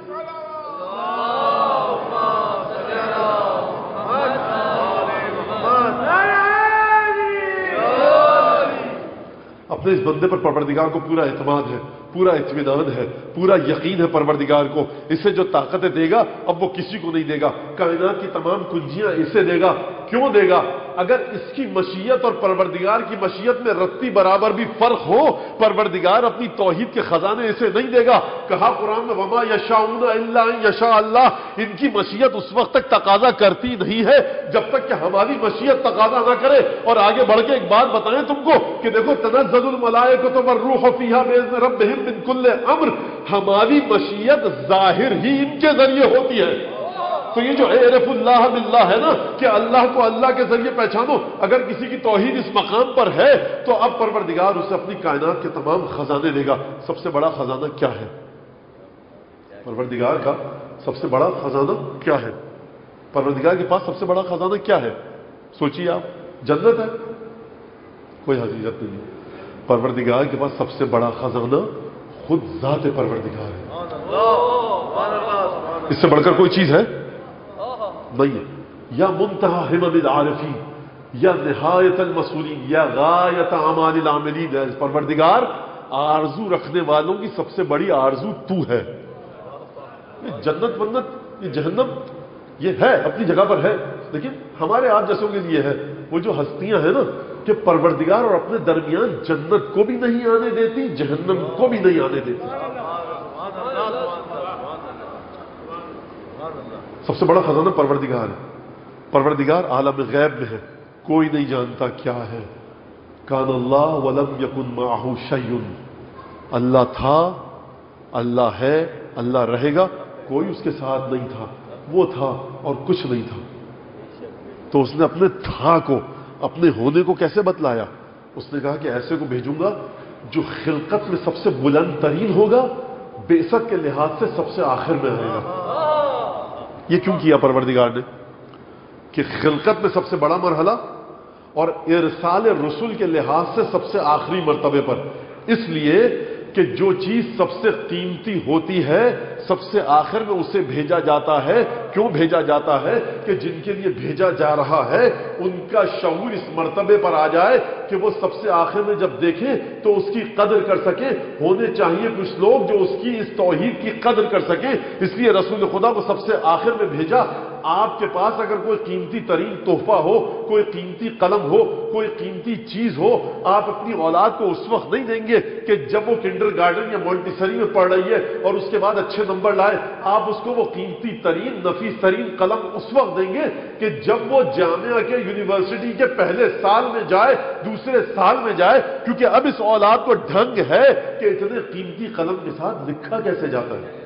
اس بندے پر پروردگار کو پورا اعتماد ہے، پورا اطمینان ہے، پورا یقین ہے پروردگار کو، اسے جو طاقتیں دے گا اب وہ کسی کو نہیں دے گا، کائنات کی تمام کنجیاں اسے دے گا۔ کیوں دے گا؟ اگر اس کی مشیت اور پروردگار کی مشیت میں رتی برابر بھی فرق ہو، پروردگار اپنی توحید کے خزانے اسے نہیں دے گا۔ کہا قرآن میں وما یشاؤون الا ان یشاء اللہ، ان کی مشیت اس وقت تک تقاضا کرتی نہیں ہے جب تک کہ ہماری مشیت تقاضا نہ کرے۔ اور آگے بڑھ کے ایک بات بتائیں تم کو کہ دیکھو تنزل الملائکۃ والروح فیہا باذن ربہم من کل امر، ہماری مشیت ظاہر ہی ان کے ذریعے ہوتی ہے۔ تو یہ جو عرف اللہ باللہ ہے نا کہ اللہ کو اللہ کے ذریعے پہچانو، اگر کسی کی توحید اس مقام پر ہے تو اب پروردگار اسے اپنی کائنات کے تمام خزانے دے گا۔ سب سے بڑا خزانہ کیا ہے؟ پروردگار کا سب سے بڑا خزانہ کیا ہے؟ پروردگار کے پاس سب سے بڑا خزانہ کیا ہے؟ سوچیے آپ، جنت ہے؟ کوئی حقیقت نہیں۔ پروردگار کے پاس سب سے بڑا خزانہ خود ذات پروردگار ہے۔ اس سے بڑھ کر کوئی چیز ہے نہیں ہے۔ یا منتہا ہمم العارفین، یا نہایت المسئولین، یا غایت اعمال العاملین، پروردگار آرزو رکھنے والوں کی سب سے بڑی آرزو تو ہے۔ یہ جنت ونت یہ جہنم یہ ہے اپنی جگہ پر ہے، لیکن ہمارے آپ جیسوں کے لیے ہے وہ جو ہستیاں ہیں نا کہ پروردگار اور اپنے درمیان جنت کو بھی نہیں آنے دیتی، جہنم کو بھی نہیں آنے دیتی۔ سب سے بڑا خزانہ پروردگار ہے۔ پروردگار عالم غیب میں ہے، کوئی نہیں جانتا کیا ہے۔ کان اللہ ولم یکن معہ شیء، اللہ تھا، اللہ ہے، اللہ رہے گا، کوئی اس کے ساتھ نہیں تھا، وہ تھا اور کچھ نہیں تھا۔ تو اس نے اپنے تھا کو، اپنے ہونے کو کیسے بتلایا؟ اس نے کہا کہ ایسے کو بھیجوں گا جو خلقت میں سب سے بلند ترین ہوگا، بعثت کے لحاظ سے سب سے آخر میں رہے گا۔ یہ کیوں کیا پروردگار نے؟ کہ خلقت میں سب سے بڑا مرحلہ اور ارسال رسول کے لحاظ سے سب سے آخری مرتبے پر، اس لیے کہ جو چیز سب سے قیمتی ہوتی ہے سب سے آخر میں اسے بھیجا جاتا ہے۔ کیوں بھیجا جاتا ہے؟ کہ جن کے لیے بھیجا جا رہا ہے ان کا شعور اس مرتبے پر آ جائے کہ وہ سب سے آخر میں جب دیکھیں تو اس کی قدر کر سکیں۔ ہونے چاہیے کچھ لوگ جو اس کی اس توحید کی قدر کر سکیں، اس لیے رسول خدا کو سب سے آخر میں بھیجا۔ آپ کے پاس اگر کوئی قیمتی ترین تحفہ ہو، کوئی قیمتی قلم ہو، کوئی قیمتی چیز ہو، آپ اپنی اولاد کو اس وقت نہیں دیں گے کہ جب وہ کنڈر گارڈن یا مونٹیسری میں پڑھ رہی ہے اور اس کے بعد اچھے نمبر لائے۔ آپ اس کو وہ قیمتی ترین نفیس ترین قلم اس وقت دیں گے کہ جب وہ جامعہ کے یونیورسٹی کے پہلے سال میں جائے، دوسرے سال میں جائے، کیونکہ اب اس اولاد کو ڈھنگ ہے کہ اتنے قیمتی قلم کے ساتھ لکھا کیسے جاتا ہے۔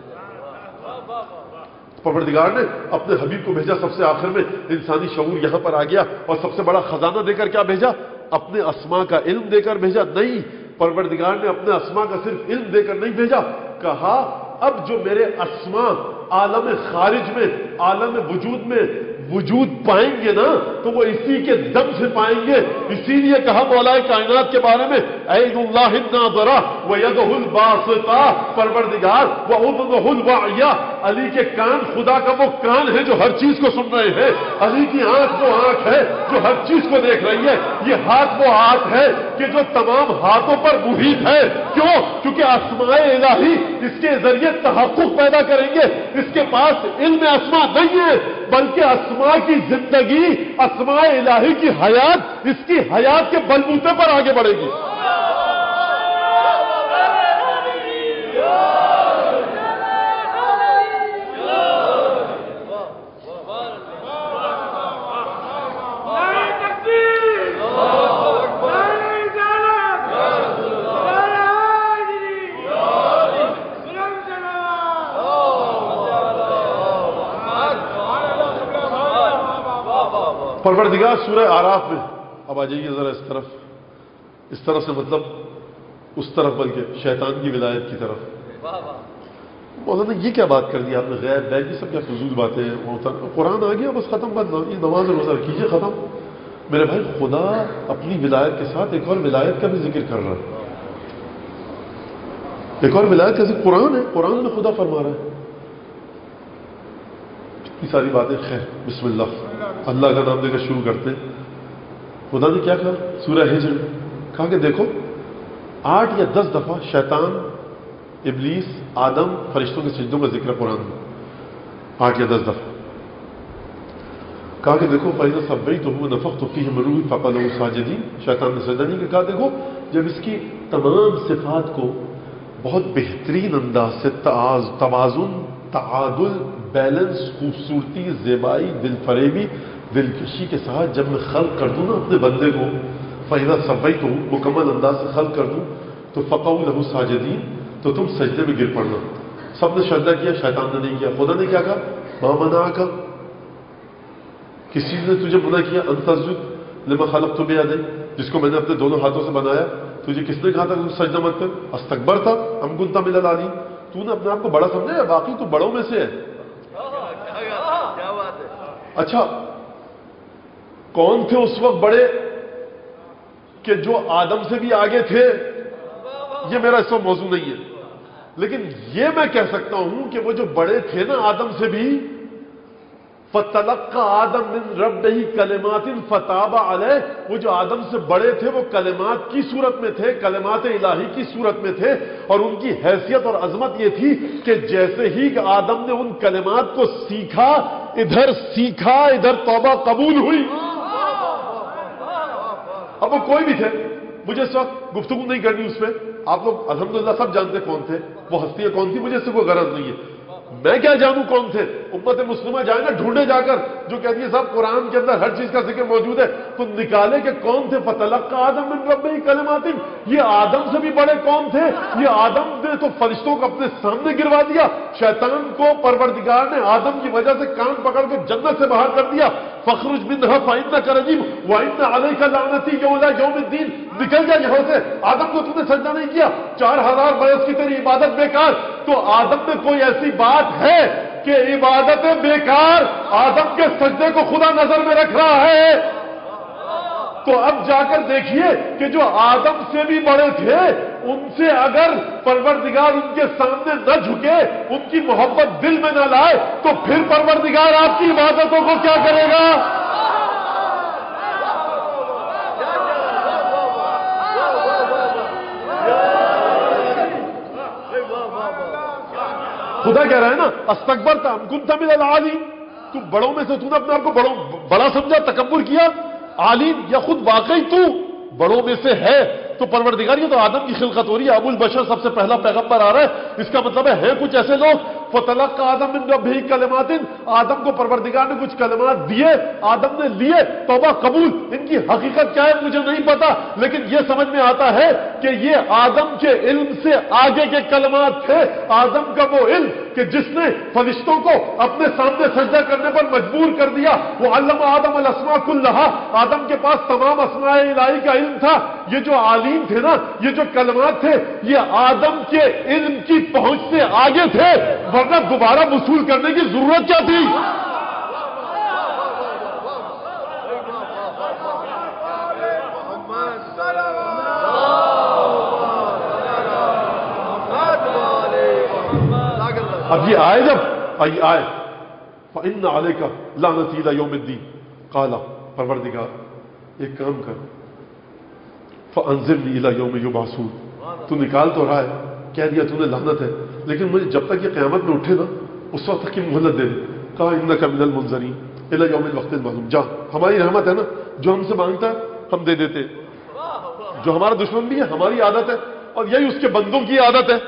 پروردگار نے اپنے حبیب کو بھیجا سب سے آخر میں، انسانی شعور یہاں پر آ گیا اور سب سے بڑا خزانہ دے کر کیا بھیجا؟ اپنے اسماء کا علم دے کر بھیجا؟ نہیں، پروردگار نے اپنے اسماء کا صرف علم دے کر نہیں بھیجا، کہا اب جو میرے اسماء عالم خارج میں، عالم وجود میں وجود پائیں گے نا تو وہ اسی کے دم سے پائیں گے۔ اسی لیے کہا مولا کائنات کے بارے میں عین اللہ الناظرہ ویدہ الباسطہ، پروردگار واذنہ الواعیہ، علی کے کان خدا کا وہ کان ہے جو ہر چیز کو سن رہے ہیں، علی کی آنکھ وہ آنکھ ہے جو ہر چیز کو دیکھ رہی ہے، یہ ہاتھ وہ ہاتھ ہے کہ جو تمام ہاتھوں پر محیط ہے۔ کیوں؟ کیونکہ اسماء الہی اس کے ذریعے تحقق پیدا کریں گے۔ اس کے پاس علم اسماء نہیں ہے بلکہ اسماء کی زندگی، اسماء الہی کی حیات، اس کی حیات کے بلبوتے پر آگے بڑھے گی۔ پروردگار سورہ آراف میں، اب آ جائیے ذرا اس طرف سے مطلب اس طرف، بلکہ شیطان کی ولایت کی طرف. مولانا یہ کیا بات کر دی آپ نے؟ غیر بیگ یہ سب کیا فضول باتیں ہیں؟ قرآن آ گیا بس ختم بات، یہ نماز روزہ کیجیے ختم. میرے بھائی خدا اپنی ولایت کے ساتھ ایک اور ولایت کا بھی ذکر کر رہا ہے. ایک اور ولایت کا ذکر قرآن ہے، قرآن میں خدا فرما رہا ہے. اتنی ساری باتیں. خیر بسم اللہ، اللہ کا نام لے کر شروع کرتے ہیں. خدا نے کیا کہا سورہ ہجر؟ کہا کہ دیکھو 8 یا 10 دفعہ شیطان، ابلیس، آدم، فرشتوں کے سجدوں کا ذکر قرآن میں 8 یا 10 دفعہ. کہا کہ دیکھو فَإِذَا صَبَّيْتُهُ وَنَفَخْتُ فِيهِ مِن رُوحِي فَقَعُوا لَهُ سَاجِدِينَ. شیطان نے سجدہ نہیں کیا. کہا دیکھو جب اس کی تمام صفات کو بہت بہترین انداز سے توازن، تعادل، بیلنس، خوبصورتی، زیبائی، دل فریبی، دلکشی کے ساتھ جب میں خلق کر دوں نا اپنے بندے کو، فَإِذَا صَبَّيْتُهُ مکمل انداز سے خلق کر دوں تو فَقَعُوا لَهُ سَاجِدِينَ، تو تم سجدے میں گر پڑنا. سب نے سجدہ کیا، شیطان نے نہیں کیا. خدا نے کیا کہا؟ مَا مَنَعَكَ، کسی نے تجھے منع کیا ان تسجد لما خلقت بیدی، جس کو میں نے اپنے دونوں ہاتھوں سے بنایا، تجھے کس نے کہا تھا کہ تم سجدہ مت کر؟ استکبرت ام کنت من العالین، تو نے اپنے آپ کو بڑا سمجھا یا باقی تو بڑوں میں سے ہے؟ اچھا کون تھے اس وقت بڑے کہ جو آدم سے بھی آگے تھے؟ یہ میرا اس وقت موضوع نہیں ہے، لیکن یہ میں کہہ سکتا ہوں کہ وہ جو بڑے تھے نا آدم سے بھی، فَتَلَقَّى آدَمْ مِنْ رَبِّهِ كَلِمَاتٍ فَتَابَ عَلَيْهِ، وہ جو آدم سے بڑے تھے وہ کلمات کی صورت میں تھے، کلمات الہی کی صورت میں تھے، اور ان کی حیثیت اور عظمت یہ تھی کہ جیسے ہی کہ آدم نے ان کلمات کو سیکھا ادھر توبہ قبول ہوئی. اب وہ کوئی بھی تھے، مجھے اس وقت گفتگو نہیں کرنی اس پہ، آپ لوگ الحمدللہ سب جانتے کون تھے، وہ ہستیاں کون تھی، مجھے اس سے کوئی غرض نہیں ہے. میں کیا جانوں کون تھے؟ امت مسلمہ جائے نا ڈھونڈے جا کر، جو کہتی ہے صاحب قرآن کے اندر ہر چیز کا ذکر موجود ہے، تو نکالے کہ کون تھے. فَتَلَقَّى آدَمْ مِنْ رَبِّهِ كَلِمَاتٍ، یہ آدم سے بھی بڑے کون تھے؟ یہ آدم نے تو فرشتوں کو اپنے سامنے گروا دیا. شیطان کو پروردگار نے آدم کی وجہ سے کان پکڑ کے جنت سے باہر کر دیا. فَاخْرُجْ مِنْهَا فَإِنَّكَ رَجِيمٌ وَإِنَّ عَلَيْكَ لَعْنَتِي إِلَى يَوْمِ الدِّينِ، نکل جا یہاں سے. آدم کو تم نے سجدہ نہیں کیا، 4000 برس کی تیری عبادت بیکار. تو آدم میں کوئی ایسی بات ہے کہ عبادت بیکار؟ آدم کے سجدے کو خدا نظر میں رکھ رہا ہے. تو اب جا کر دیکھیے کہ جو آدم سے بھی بڑے تھے، ان سے اگر پروردگار ان کے سامنے نہ جھکے، ان کی محبت دل میں نہ لائے، تو پھر پروردگار آپ کی عبادتوں کو کیا کرے گا؟ خدا کہہ رہا ہے نا استکبرت ام کنت من العالین، تو بڑوں میں سے تو نے اپنے آپ کو بڑا سمجھا، تکبر کیا. عالین یا خود واقعی تو بڑوں میں سے ہے. تو پروردگار یہ تو آدم کی خلقت ہو رہی ہے، ابو البشر سب سے پہلا پیغمبر آ رہا ہے. اس کا مطلب ہے کچھ ایسے لوگ فَتَلَقَّى آدَمْ مِنْ رَبِّهِ كَلِمَاتٍ، آدم کو پروردگار نے کچھ کلمات دیے، آدم نے لیے، توبہ قبول. ان کی حقیقت کیا ہے مجھے نہیں پتا، لیکن یہ سمجھ میں آتا ہے کہ یہ آدم کے علم سے آگے کے کلمات تھے. آدم کا وہ علم کہ جس نے فرشتوں کو اپنے سامنے سجدہ کرنے پر مجبور کر دیا. وہ علم آدم الاسماء کلھا، آدم کے پاس تمام اسماء الہی کا علم تھا. یہ جو عالم تھے نا، یہ جو کلمات تھے، یہ آدم کے علم کی پہنچ سے آگے تھے، ورنہ دوبارہ وصول کرنے کی ضرورت کیا تھی؟ اب یہ آئے جب آئے فَإِنَّ عَلَيْكَ لَعْنَتِي إِلَى يَوْمِ الدِّينِ، قَالَ پروردگار ایک کام کر، فَأَنزِرْنِي إِلَى يَوْمِ يُبْعَثُونَ، تو نکال تو رہا ہے، کہہ دیا تو نے لعنت ہے، لیکن مجھے جب تک یہ قیامت میں اٹھے نا اس وقت تک کی مہلت دے دے. کہا إِنَّكَ مِنَ الْمُنظَرِينَ إِلَى يَوْمِ الْوَقْتِ الْمَعْلُومِ. جا، ہماری رحمت ہے نا، جو ہم سے مانگتا ہے ہم دے دیتے، جو ہمارا دشمن بھی ہے ہماری عادت ہے، اور یہی اس کے بندوں کی عادت ہے.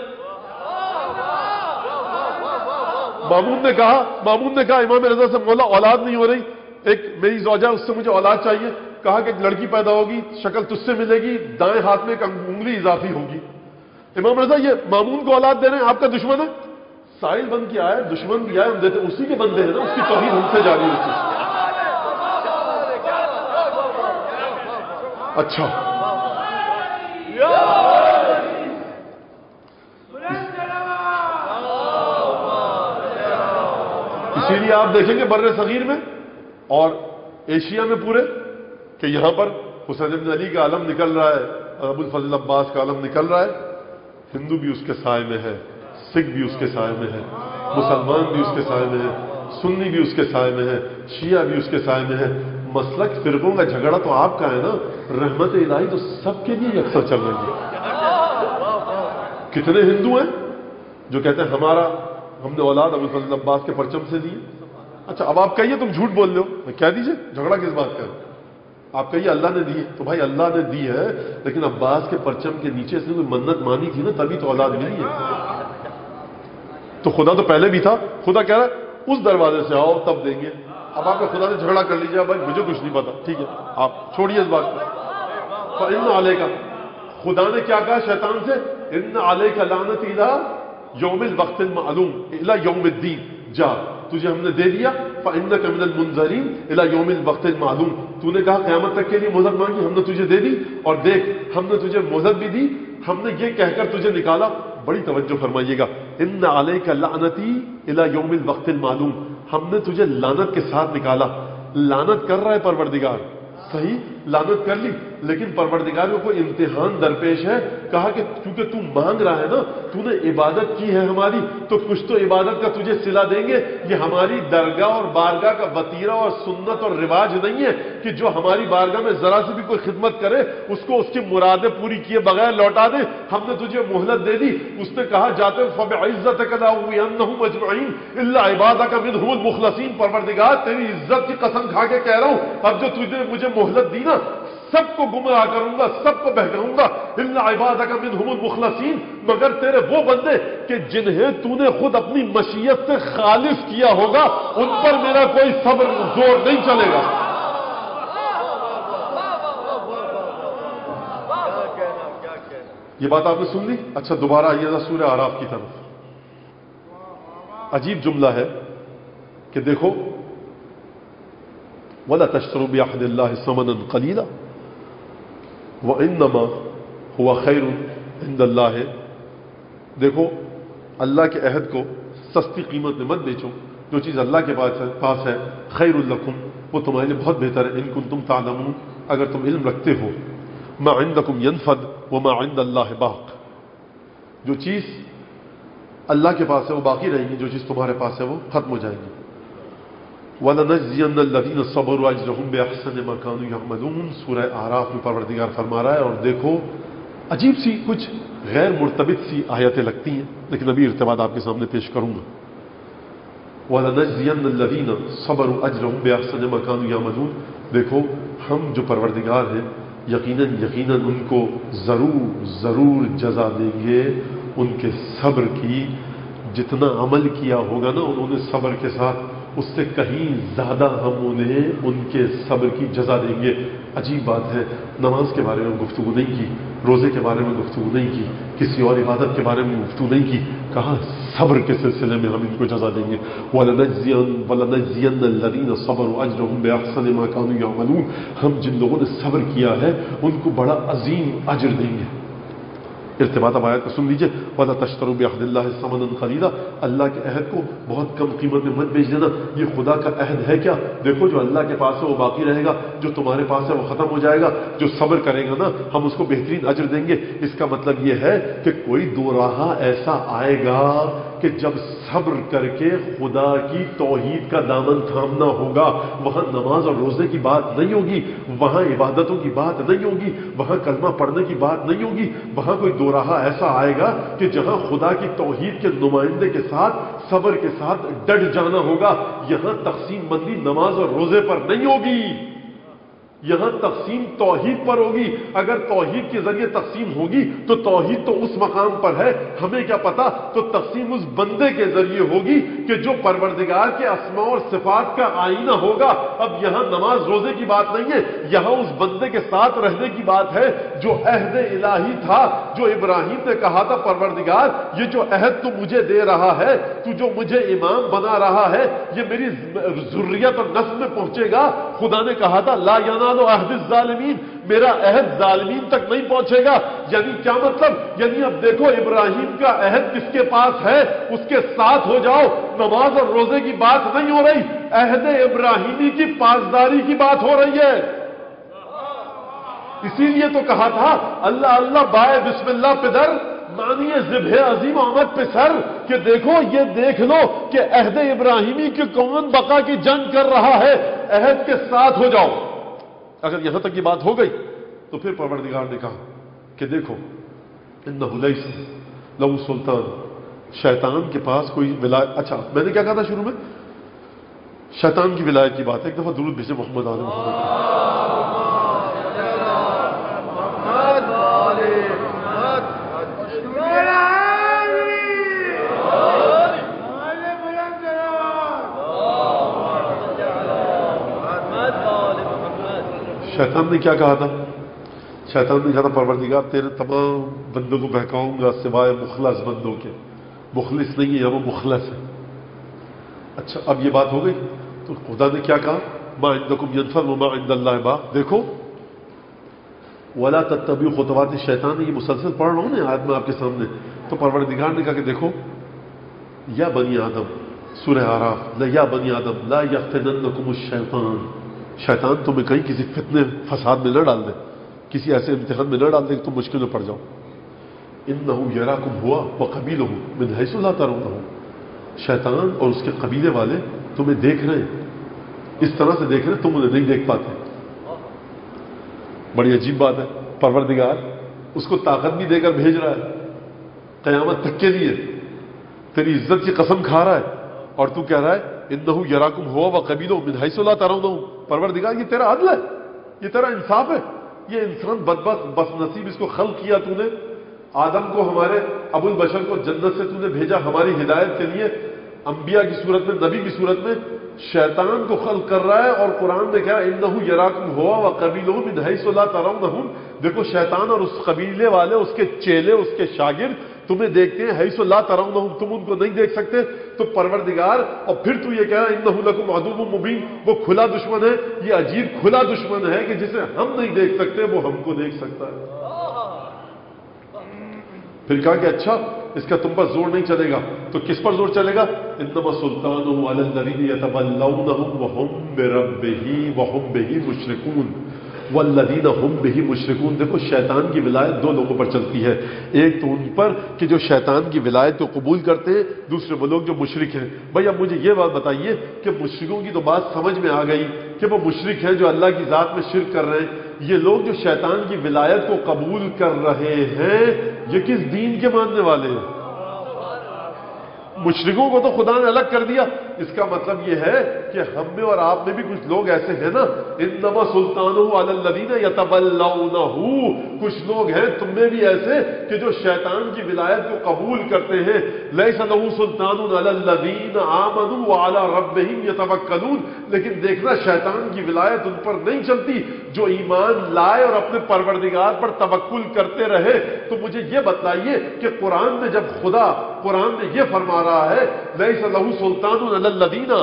مامون نے کہا امام رضا سے مولا اولاد نہیں ہو رہی، ایک میری زوجہ اس سے مجھے اولاد چاہیے. کہا کہ ایک لڑکی پیدا ہوگی، شکل تجھ سے ملے گی، دائیں ہاتھ میں ایک انگلی اضافی ہوگی. امام رضا یہ مامون کو اولاد دے رہے ہیں، آپ کا دشمن ہے؟ سائل بن کی آئے، دشمن کی آئے ہم دیتے، اسی کے بندے ہیں نا، اس کی توہین ہم سے جاری ہوتی ہے. اچھا اسی لیے آپ دیکھیں گے بر صغیر میں اور ایشیا میں پورے کہ یہاں پر حسین بن علی کا علم نکل رہا ہے، ابو الفضل عباس کا علم نکل رہا ہے، ہندو بھی اس کے سائے میں ہے، سکھ بھی اس کے سائے میں ہے، مسلمان بھی اس کے سائے میں ہے، سنی بھی اس کے سائے میں ہے، شیعہ بھی اس کے سائے میں ہے۔ مسلک فرقوں کا جھگڑا تو آپ کا ہے نا، رحمت الہی تو سب کے لیے یکساں چل رہی ہے۔ کتنے ہندو ہیں جو کہتے ہیں ہم نے اولاد ابو الفضل عباس کے پرچم سے دی۔ اچھا اب آپ کہیے تم جھوٹ بول رہے ہو، میں کہہ دیجئے، جھگڑا کس بات کا ہے؟ آپ کہیے اللہ نے دی ہے، تو بھائی اللہ نے دی ہے، لیکن عباس کے پرچم کے نیچے سے کوئی منت مانی تھی نا، تبھی تو اولاد ملی ہے۔ تو خدا تو پہلے بھی تھا، خدا کہہ رہا ہے اس دروازے سے آؤ تب دیں گے۔ اب آپ نے خدا سے جھگڑا کر لیجیے، بھائی مجھے کچھ نہیں پتا، ٹھیک ہے آپ چھوڑیے اس بات کو۔ فَإِنَّ عَلَيْكَ، خدا نے کیا کہا شیطان سے؟ اِنَّ عَلَيْكَ لَعْنَتِ إِلَىٰ یوم الوقت المعلوم الی یوم الدین، جا تجھے ہم نے دے دیا، فإنک من المنذرین الی یوم الوقت المعلوم، تو نے کہا قیامت تک کے لیے مہلت مانگی، ہم نے تجھے دے دی، اور دیکھ ہم نے تجھے مہلت بھی دی، ہم نے یہ کہہ کر تجھے نکالا۔ بڑی توجہ فرمائیے گا، ان علیک لعنتی الی یوم الوقت المعلوم، ہم نے تجھے لعنت کے ساتھ نکالا۔ لعنت کر رہا ہے پروردگار، صحیح لعنت کر لی، لیکن پروردگار کو کوئی امتحان درپیش ہے۔ کہا کہ کیونکہ تو مانگ رہا ہے نا، تو نے عبادت کی ہے ہماری، تو کچھ تو عبادت کا تجھے صلہ دیں گے۔ یہ ہماری درگاہ اور بارگاہ کا وتیرہ اور سنت اور رواج نہیں ہے کہ جو ہماری بارگاہ میں ذرا سے بھی کوئی خدمت کرے اس کو اس کی مرادیں پوری کیے بغیر لوٹا دے۔ ہم نے تجھے مہلت دے دی۔ اس نے کہا جاتے فبعزتک لاغوینہم اجمعین الا عبادک منہم المخلصین، پروردگار تیری عزت کی قسم کھا کے کہہ رہا ہوں، اب جو تجھے مجھے مہلت دی نا، سب کو گمراہ کروں گا، سب کو بہکاؤں گا، الا عبادک منہم المخلصین، مگر تیرے وہ بندے کہ جنہیں تو نے خود اپنی مشیت سے خالص کیا ہوگا، ان پر میرا کوئی صبر زور نہیں چلے گا۔ یہ بات آپ نے سن لی؟ اچھا دوبارہ آئیے ذرا سورہ اعراف کی طرف۔ عجیب جملہ ہے کہ دیکھو وَلَا تَشْتَرُوا بِعَهْدِ اللَّهِ ثَمَنًا قَلِيلًا وَإِنَّمَا هُوَ خَيْرٌ عِندَ اللَّهِ، دیکھو اللہ کے عہد کو سستی قیمت میں مت بیچو، جو چیز اللہ کے پاس ہے خیر لکم، وہ تمہارے لیے بہت بہتر ہے، ان کنتم تعلمون، اگر تم علم رکھتے ہو۔ ما عندکم ينفد وما عند اللہ باق، جو چیز اللہ کے پاس ہے وہ باقی رہیں گی، جو چیز تمہارے پاس ہے وہ ختم ہو جائے گی۔ وَلَنَجْزِيَنَّ الَّذِينَ صَبَرُوا أَجْرَهُمْ بِأَحْسَنِ مَا كَانُوا يَعْمَلُونَ، سورہ اعراف میں پروردگار فرما رہا ہے۔ اور دیکھو عجیب سی کچھ غیر مرتبط سی آیتیں لگتی ہیں، لیکن ابھی ارتباط آپ کے سامنے پیش کروں گا۔ وَلَنَجْزِيَنَّ الَّذِينَ صَبَرُوا أَجْرَهُمْ بِأَحْسَنِ مَا كَانُوا يَعْمَلُونَ، دیکھو ہم جو پروردگار ہیں یقیناً ان کو ضرور جزا دیں گے ان کے صبر کی، جتنا عمل کیا ہوگا نا انہوں نے صبر کے ساتھ، اس سے کہیں زیادہ ہم انہیں ان کے صبر کی جزا دیں گے۔ عجیب بات ہے، نماز کے بارے میں گفتگو نہیں کی، روزے کے بارے میں گفتگو نہیں کی، کسی اور عبادت کے بارے میں گفتگو نہیں کی، کہا صبر کے سلسلے میں ہم ان کو جزا دیں گے۔ وَلَنَجْزِيَنَّ الَّذِينَ صَبَرُوا أَجْرَهُمْ بِأَحْسَنِ مَا كَانُوا يَعْمَلُونَ، ہم جن لوگوں نے صبر کیا ہے ان کو بڑا عظیم اجر دیں گے۔ ارتباط اب آیت کو سن لیجیے، وَلَا تَشْتَرُوا بِعَهْدِ اللَّهِ ثَمَنًا قَلِيلًا، اللہ کے عہد کو بہت کم قیمت میں مت بیچ دینا۔ یہ خدا کا عہد ہے کیا؟ دیکھو جو اللہ کے پاس ہے وہ باقی رہے گا، جو تمہارے پاس ہے وہ ختم ہو جائے گا۔ جو صبر کرے گا نا ہم اس کو بہترین اجر دیں گے۔ اس کا مطلب یہ ہے کہ کوئی دو راہا ایسا آئے گا کہ جب صبر کر کے خدا کی توحید کا دامن تھامنا ہوگا، وہاں نماز اور روزے کی بات نہیں ہوگی، وہاں عبادتوں کی بات نہیں ہوگی، وہاں کلمہ پڑھنے کی بات نہیں ہوگی، وہاں کوئی دو راہا ایسا آئے گا کہ جہاں خدا کی توحید کے نمائندے کے ساتھ صبر کے ساتھ ڈٹ جانا ہوگا۔ یہاں تقسیم بندی نماز اور روزے پر نہیں ہوگی، یہاں تقسیم توحید پر ہوگی۔ اگر توحید کے ذریعے تقسیم ہوگی تو توحید تو اس مقام پر ہے، ہمیں کیا پتا، تو تقسیم اس بندے کے ذریعے ہوگی کہ جو پروردگار کے اسماء اور صفات کا آئینہ ہوگا۔ اب یہاں نماز روزے کی بات نہیں ہے، یہاں اس بندے کے ساتھ رہنے کی بات ہے جو عہد الہی تھا، جو ابراہیم نے کہا تھا پروردگار یہ جو عہد تو مجھے دے رہا ہے، تو جو مجھے امام بنا رہا ہے، یہ میری ذریت اور نسل میں پہنچے گا۔ خدا نے کہا تھا لا ینال عہد الظالمین، میرا عہد ظالمین تک نہیں پہنچے گا۔ یعنی کیا مطلب؟ یعنی اب دیکھو ابراہیم کا عہد کس کے پاس ہے، اس کے ساتھ ہو جاؤ۔ نماز اور روزے کی بات نہیں ہو رہی، عہد ابراہیمی کی پاسداری کی بات ہو رہی ہے۔ اسی لیے تو کہا تھا اللہ اللہ بائے بسم اللہ پدر مانی ذبح عظیم آمد پہ سر، کہ دیکھو یہ دیکھ لو کہ عہد ابراہیمی کی کون بقا کی جنگ کر رہا ہے، عہد کے ساتھ ہو جاؤ۔ اگر یہاں تک کی بات ہو گئی تو پھر پروردگار نے کہا کہ دیکھو انہ لیس لہ سلطان، شیطان کے پاس کوئی ولایت۔ اچھا میں نے کیا کہا تھا شروع میں؟ شیطان کی ولایت کی بات ہے۔ ایک دفعہ درود بھیجے محمد آل محمد۔ شیطان نے کیا کہا تھا؟ شیطان نے کہا تھا پروردگار تیرے تمام بندوں کو بہکاؤں گا سوائے مخلص بندوں کے۔ مخلص نہیں ہے وہ مخلص ہے۔ اچھا اب یہ بات ہو گئی تو خدا نے کیا کہا؟ ما عندکم ينفد وما عند اللہ باق۔ دیکھو ولا تتبعوا خطوات الشیطان، یہ مسلسل پڑھ رہا ہوں نا آیت میں آپ کے سامنے۔ تو پروردگار نے کہا کہ دیکھو یا بنی آدم، سورہ اعراف، یا بنی آدم لا یفتننکم الشیطان، شیطان تمہیں کہیں کسی فتنے فساد میں نہ ڈال دے، کسی ایسے امتحان میں نہ ڈال دے کہ تم مشکل میں پڑ جاؤ۔ انہ یراکم ہوا وقبیلہ من حیث لا ترونہ، شیطان اور اس کے قبیلے والے تمہیں دیکھ رہے ہیں، اس طرح سے دیکھ رہے ہیں تم انہیں نہیں دیکھ پاتے۔ بڑی عجیب بات ہے، پروردگار اس کو طاقت بھی دے کر بھیج رہا ہے قیامت تک کے لیے، تیری عزت کی قسم کھا رہا ہے، اور تو کہہ رہا ہے انہ یراکم ہوا وقبیلہ من حیث لا ترونہ۔ پروردگار یہ تیرا عدل ہے، یہ تیرا انصاف ہے۔ یہ انسان بدبخت بس نصیب، اس کو خلق کیا تو نے، آدم کو ہمارے ابو البشر کو جنت سے تو نے بھیجا ہماری ہدایت کے لیے، انبیاء کی صورت میں، نبی کی صورت میں، شیطان کو خلق کر رہا ہے، اور قرآن نے کہا انہ یراکم ہوا وقبیلہ من حیث لا ترونہم۔ دیکھو شیطان اور اس قبیلے والے، اس کے چیلے، اس کے شاگرد تمہیں دیکھتے ہیں، حیث لا ترونہم، تم ان کو نہیں دیکھ سکتے۔ تو پروردگار اور پھر تو یہ کہہ رہا ہے انہ لکم عدو مبین، وہ کھلا دشمن ہے۔ یہ عجیب کھلا دشمن ہے کہ جسے ہم نہیں دیکھ سکتے وہ ہم کو دیکھ سکتا ہے۔ پھر کہا کہ اچھا اس کا تم پر زور نہیں چلے گا، تو کس پر زور چلے گا؟ انما سلطانہ علی الذین یتولونہ وہم بہ مشرکون والذین ہم بہ مشرکون۔ دیکھو شیطان کی ولایت دو لوگوں پر چلتی ہے، ایک تو ان پر کہ جو شیطان کی ولایت کو قبول کرتے ہیں، دوسرے وہ لوگ جو مشرک ہیں۔ بھئی اب مجھے یہ بات بتائیے کہ مشرکوں کی تو بات سمجھ میں آ گئی کہ وہ مشرک ہیں جو اللہ کی ذات میں شرک کر رہے ہیں۔ یہ لوگ جو شیطان کی ولایت کو قبول کر رہے ہیں یہ کس دین کے ماننے والے ہیں؟ مشرکوں کو تو خدا نے الگ کر دیا۔ اس کا مطلب یہ ہے کہ ہم میں اور آپ میں بھی کچھ لوگ ایسے ہیں نا، انما سلطانہ علی الذین یتولونہ، کچھ لوگ ہیں تم میں بھی ایسے کہ جو شیطان کی ولایت کو قبول کرتے ہیں۔ لیس لہ سلطان علی الذین آمنوا وعلی ربہم یتوکلون، لیکن دیکھنا شیطان کی ولایت ان پر نہیں چلتی جو ایمان لائے اور اپنے پروردگار پر توکل کرتے رہے۔ تو مجھے یہ بتلائیے کہ قرآن میں جب قرآن میں یہ فرما رہا ہے لیس لہ سلطان علی الذین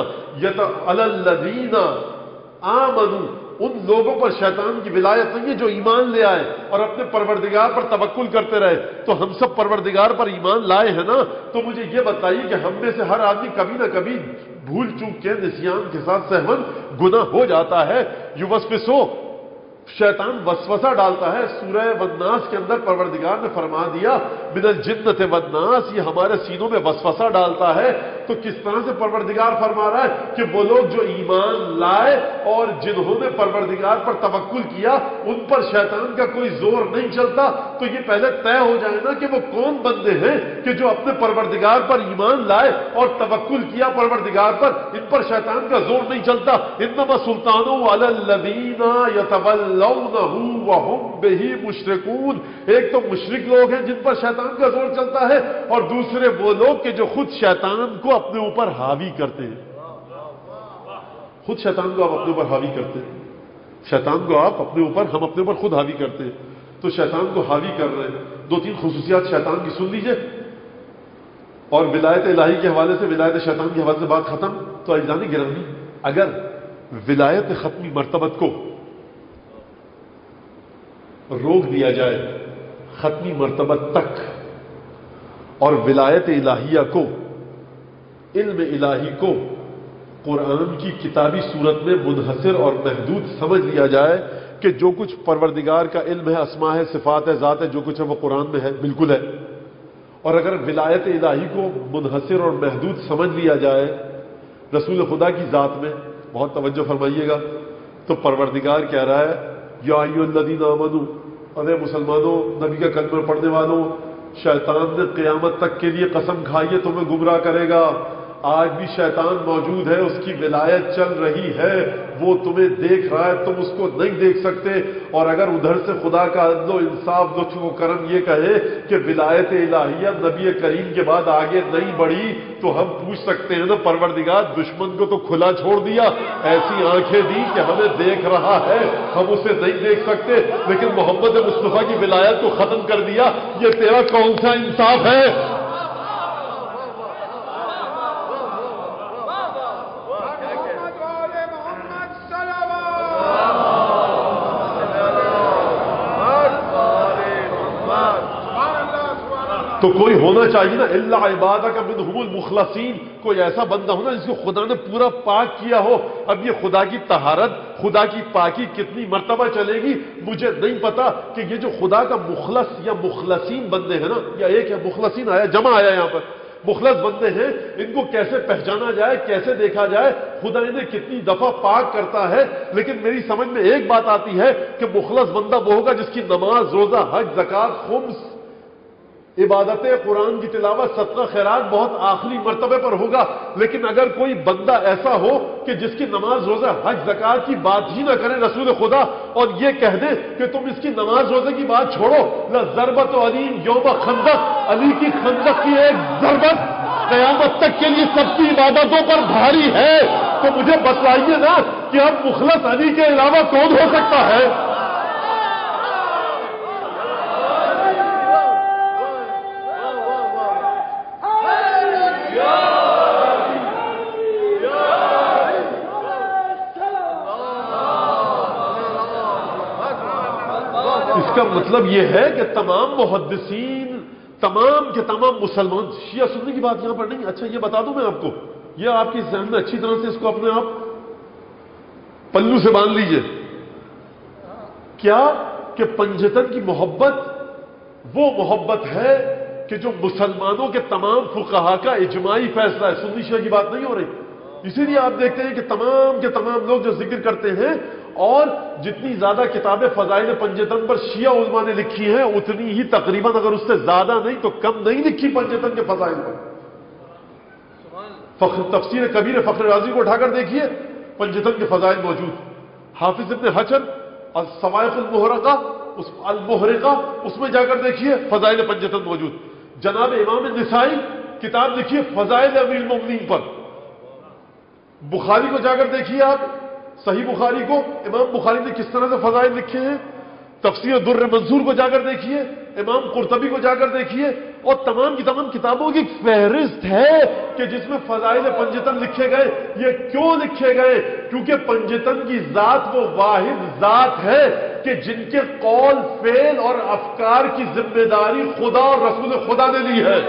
آمنوا، ان لوگوں پر شیطان کی ولایت نہیں ہے جو ایمان لے آئے اور اپنے پروردگار پر توکل کرتے رہے۔ تو ہم سب پروردگار پر ایمان لائے ہیں نا، تو مجھے یہ بتائیے کہ ہم میں سے ہر آدمی کبھی نہ کبھی بھول چوک کے نسیان کے ساتھ سہون گناہ ہو جاتا ہے۔ یوسوسو، شیطان وسوسہ ڈالتا ہے۔ سورہ والناس کے اندر پروردگار نے فرما دیا من الجنۃ والناس، یہ ہمارے سینوں میں وسوسہ ڈالتا ہے۔ تو کس طرح سے پروردگار فرما رہا ہے کہ وہ لوگ جو ایمان لائے اور جنہوں نے پروردگار پر توکل کیا ان پر شیطان کا کوئی زور نہیں چلتا۔ تو یہ پہلے طے ہو جائے نا کہ وہ کون بندے ہیں کہ جو اپنے پروردگار پر ایمان لائے اور توکل کیا پروردگار پر، ان پر شیطان کا زور نہیں چلتا۔ انما سلطانہ علی الذین یتولونہ وہم بہ مشرکون، ایک تو مشرک لوگ ہیں جن پر شیطان کا زور چلتا ہے، اور دوسرے وہ لوگ کہ جو خود شیطان کو اپنے اوپر حاوی کرتے ہیں۔ خود شیطان کو آپ اپنے اوپر حاوی کرتے ہیں، شیطان کو آپ اپنے اوپر، ہم اپنے اوپر خود حاوی کرتے ہیں۔ تو شیطان کو حاوی کر رہے ہیں۔ دو تین خصوصیات شیطان کی سن لیجئے، اور ولایت الہی کے حوالے سے، ولایت شیطان کے حوالے سے بات ختم۔ تو عزیزان گرامی، اگر ولایت ختمی مرتبت کو روک دیا جائے ختمی مرتبہ تک اور ولایت الہیہ کو، علم الہی کو قرآن کی کتابی صورت میں منحصر اور محدود سمجھ لیا جائے کہ جو کچھ پروردگار کا علم ہے، اسماء ہے، صفات ہے، ذات ہے، جو کچھ ہے وہ قرآن میں ہے، بالکل ہے. اور اگر ولایت الہی کو منحصر اور محدود سمجھ لیا جائے رسول خدا کی ذات میں، بہت توجہ فرمائیے گا، تو پروردگار کہہ رہا ہے یا ایھا الذین آمنوا، ارے مسلمانوں، نبی کا کلمہ پڑھنے والوں، شیطان نے قیامت تک کے لیے قسم کھائی ہے تمہیں گمراہ کرے گا. آج بھی شیطان موجود ہے، اس کی ولایت چل رہی ہے، وہ تمہیں دیکھ رہا ہے، تم اس کو نہیں دیکھ سکتے. اور اگر ادھر سے خدا کا عدل و انصاف لطف و کرم یہ کہے کہ ولایت الہیہ نبی کریم کے بعد آگے نہیں بڑھی، تو ہم پوچھ سکتے ہیں نا پروردگار دشمن کو تو کھلا چھوڑ دیا، ایسی آنکھیں دی کہ ہمیں دیکھ رہا ہے، ہم اسے نہیں دیکھ سکتے، لیکن محمد مصطفیٰ کی ولایت کو ختم کر دیا. یہ تیرا کون سا انصاف ہے؟ تو کوئی ہونا چاہیے نا، الا عبادک منہم المخلصین، کوئی ایسا بندہ ہونا جس کو خدا نے پورا پاک کیا ہو. اب یہ خدا کی طہارت، خدا کی پاکی کتنی مرتبہ چلے گی مجھے نہیں پتا کہ یہ جو خدا کا مخلص یا مخلصین بندے ہیں نا، یا ایک ہے مخلصین آیا، جمع آیا یہاں پر، مخلص بندے ہیں، ان کو کیسے پہچانا جائے، کیسے دیکھا جائے، خدا انہیں کتنی دفعہ پاک کرتا ہے. لیکن میری سمجھ میں ایک بات آتی ہے کہ مخلص بندہ وہ ہوگا جس کی نماز، روزہ، حج، زکوٰۃ، خمس، عبادت قرآن کی تلاوت، صدقہ خیرات بہت آخری مرتبے پر ہوگا. لیکن اگر کوئی بندہ ایسا ہو کہ جس کی نماز، روزہ، حج، زکوٰۃ کی بات ہی نہ کرے رسول خدا، اور یہ کہہ دے کہ تم اس کی نماز روزے کی بات چھوڑو، لضربۃ علی یوم خندق، علی کی خندق کی ایک ضربت قیامت تک کے لیے سب کی عبادتوں پر بھاری ہے، تو مجھے بتلائیے نا کہ اب مخلص علی کے علاوہ کون ہو سکتا ہے؟ اس کا مطلب یہ ہے کہ تمام محدثین، تمام کے تمام مسلمان، شیعہ سننے کی بات یہاں پر نہیں. اچھا یہ بتا دوں میں آپ کو، یہ آپ کی ذہن میں اچھی طرح سے اس کو اپنے آپ پلو سے باندھ لیجئے. کیا کہ پنجتن کی محبت وہ محبت ہے کہ جو مسلمانوں کے تمام فقہا کا اجماعی فیصلہ ہے، سنی شیعہ کی بات نہیں ہو رہی. اسی لیے آپ دیکھتے ہیں کہ تمام کے تمام لوگ جو ذکر کرتے ہیں، اور جتنی زیادہ کتابیں فضائل پنجتن پر شیعہ علماء نے لکھی ہیں، اتنی ہی تقریباً اگر اس سے زیادہ نہیں تو کم نہیں لکھی پنجتن کے فضائل پر. تفسیر کبیر فخر رازی کو اٹھا کر دیکھیے، پنجتن کے فضائل موجود. حافظ ابن حجر الصواعق المحرقہ، اس میں جا کر دیکھیے فضائل پنجتن موجود. جناب امام نسائی کتاب لکھیے فضائل امیر المومنین پر. بخاری کو جا کر دیکھیے آپ، صحیح بخاری کو امام بخاری نے کس طرح سے فضائل لکھے ہیں. تفسیر در منصور کو جا کر دیکھیے، امام قرطبی کو جا کر دیکھیے، اور تمام کی تمام کتابوں کی ایک فہرست ہے کہ جس میں فضائل پنجتن لکھے گئے. یہ کیوں لکھے گئے؟ کیونکہ پنجتن کی ذات وہ واحد ذات ہے کہ جن کے قول، فعل اور افکار کی ذمہ داری خدا اور رسول خدا نے لی ہے.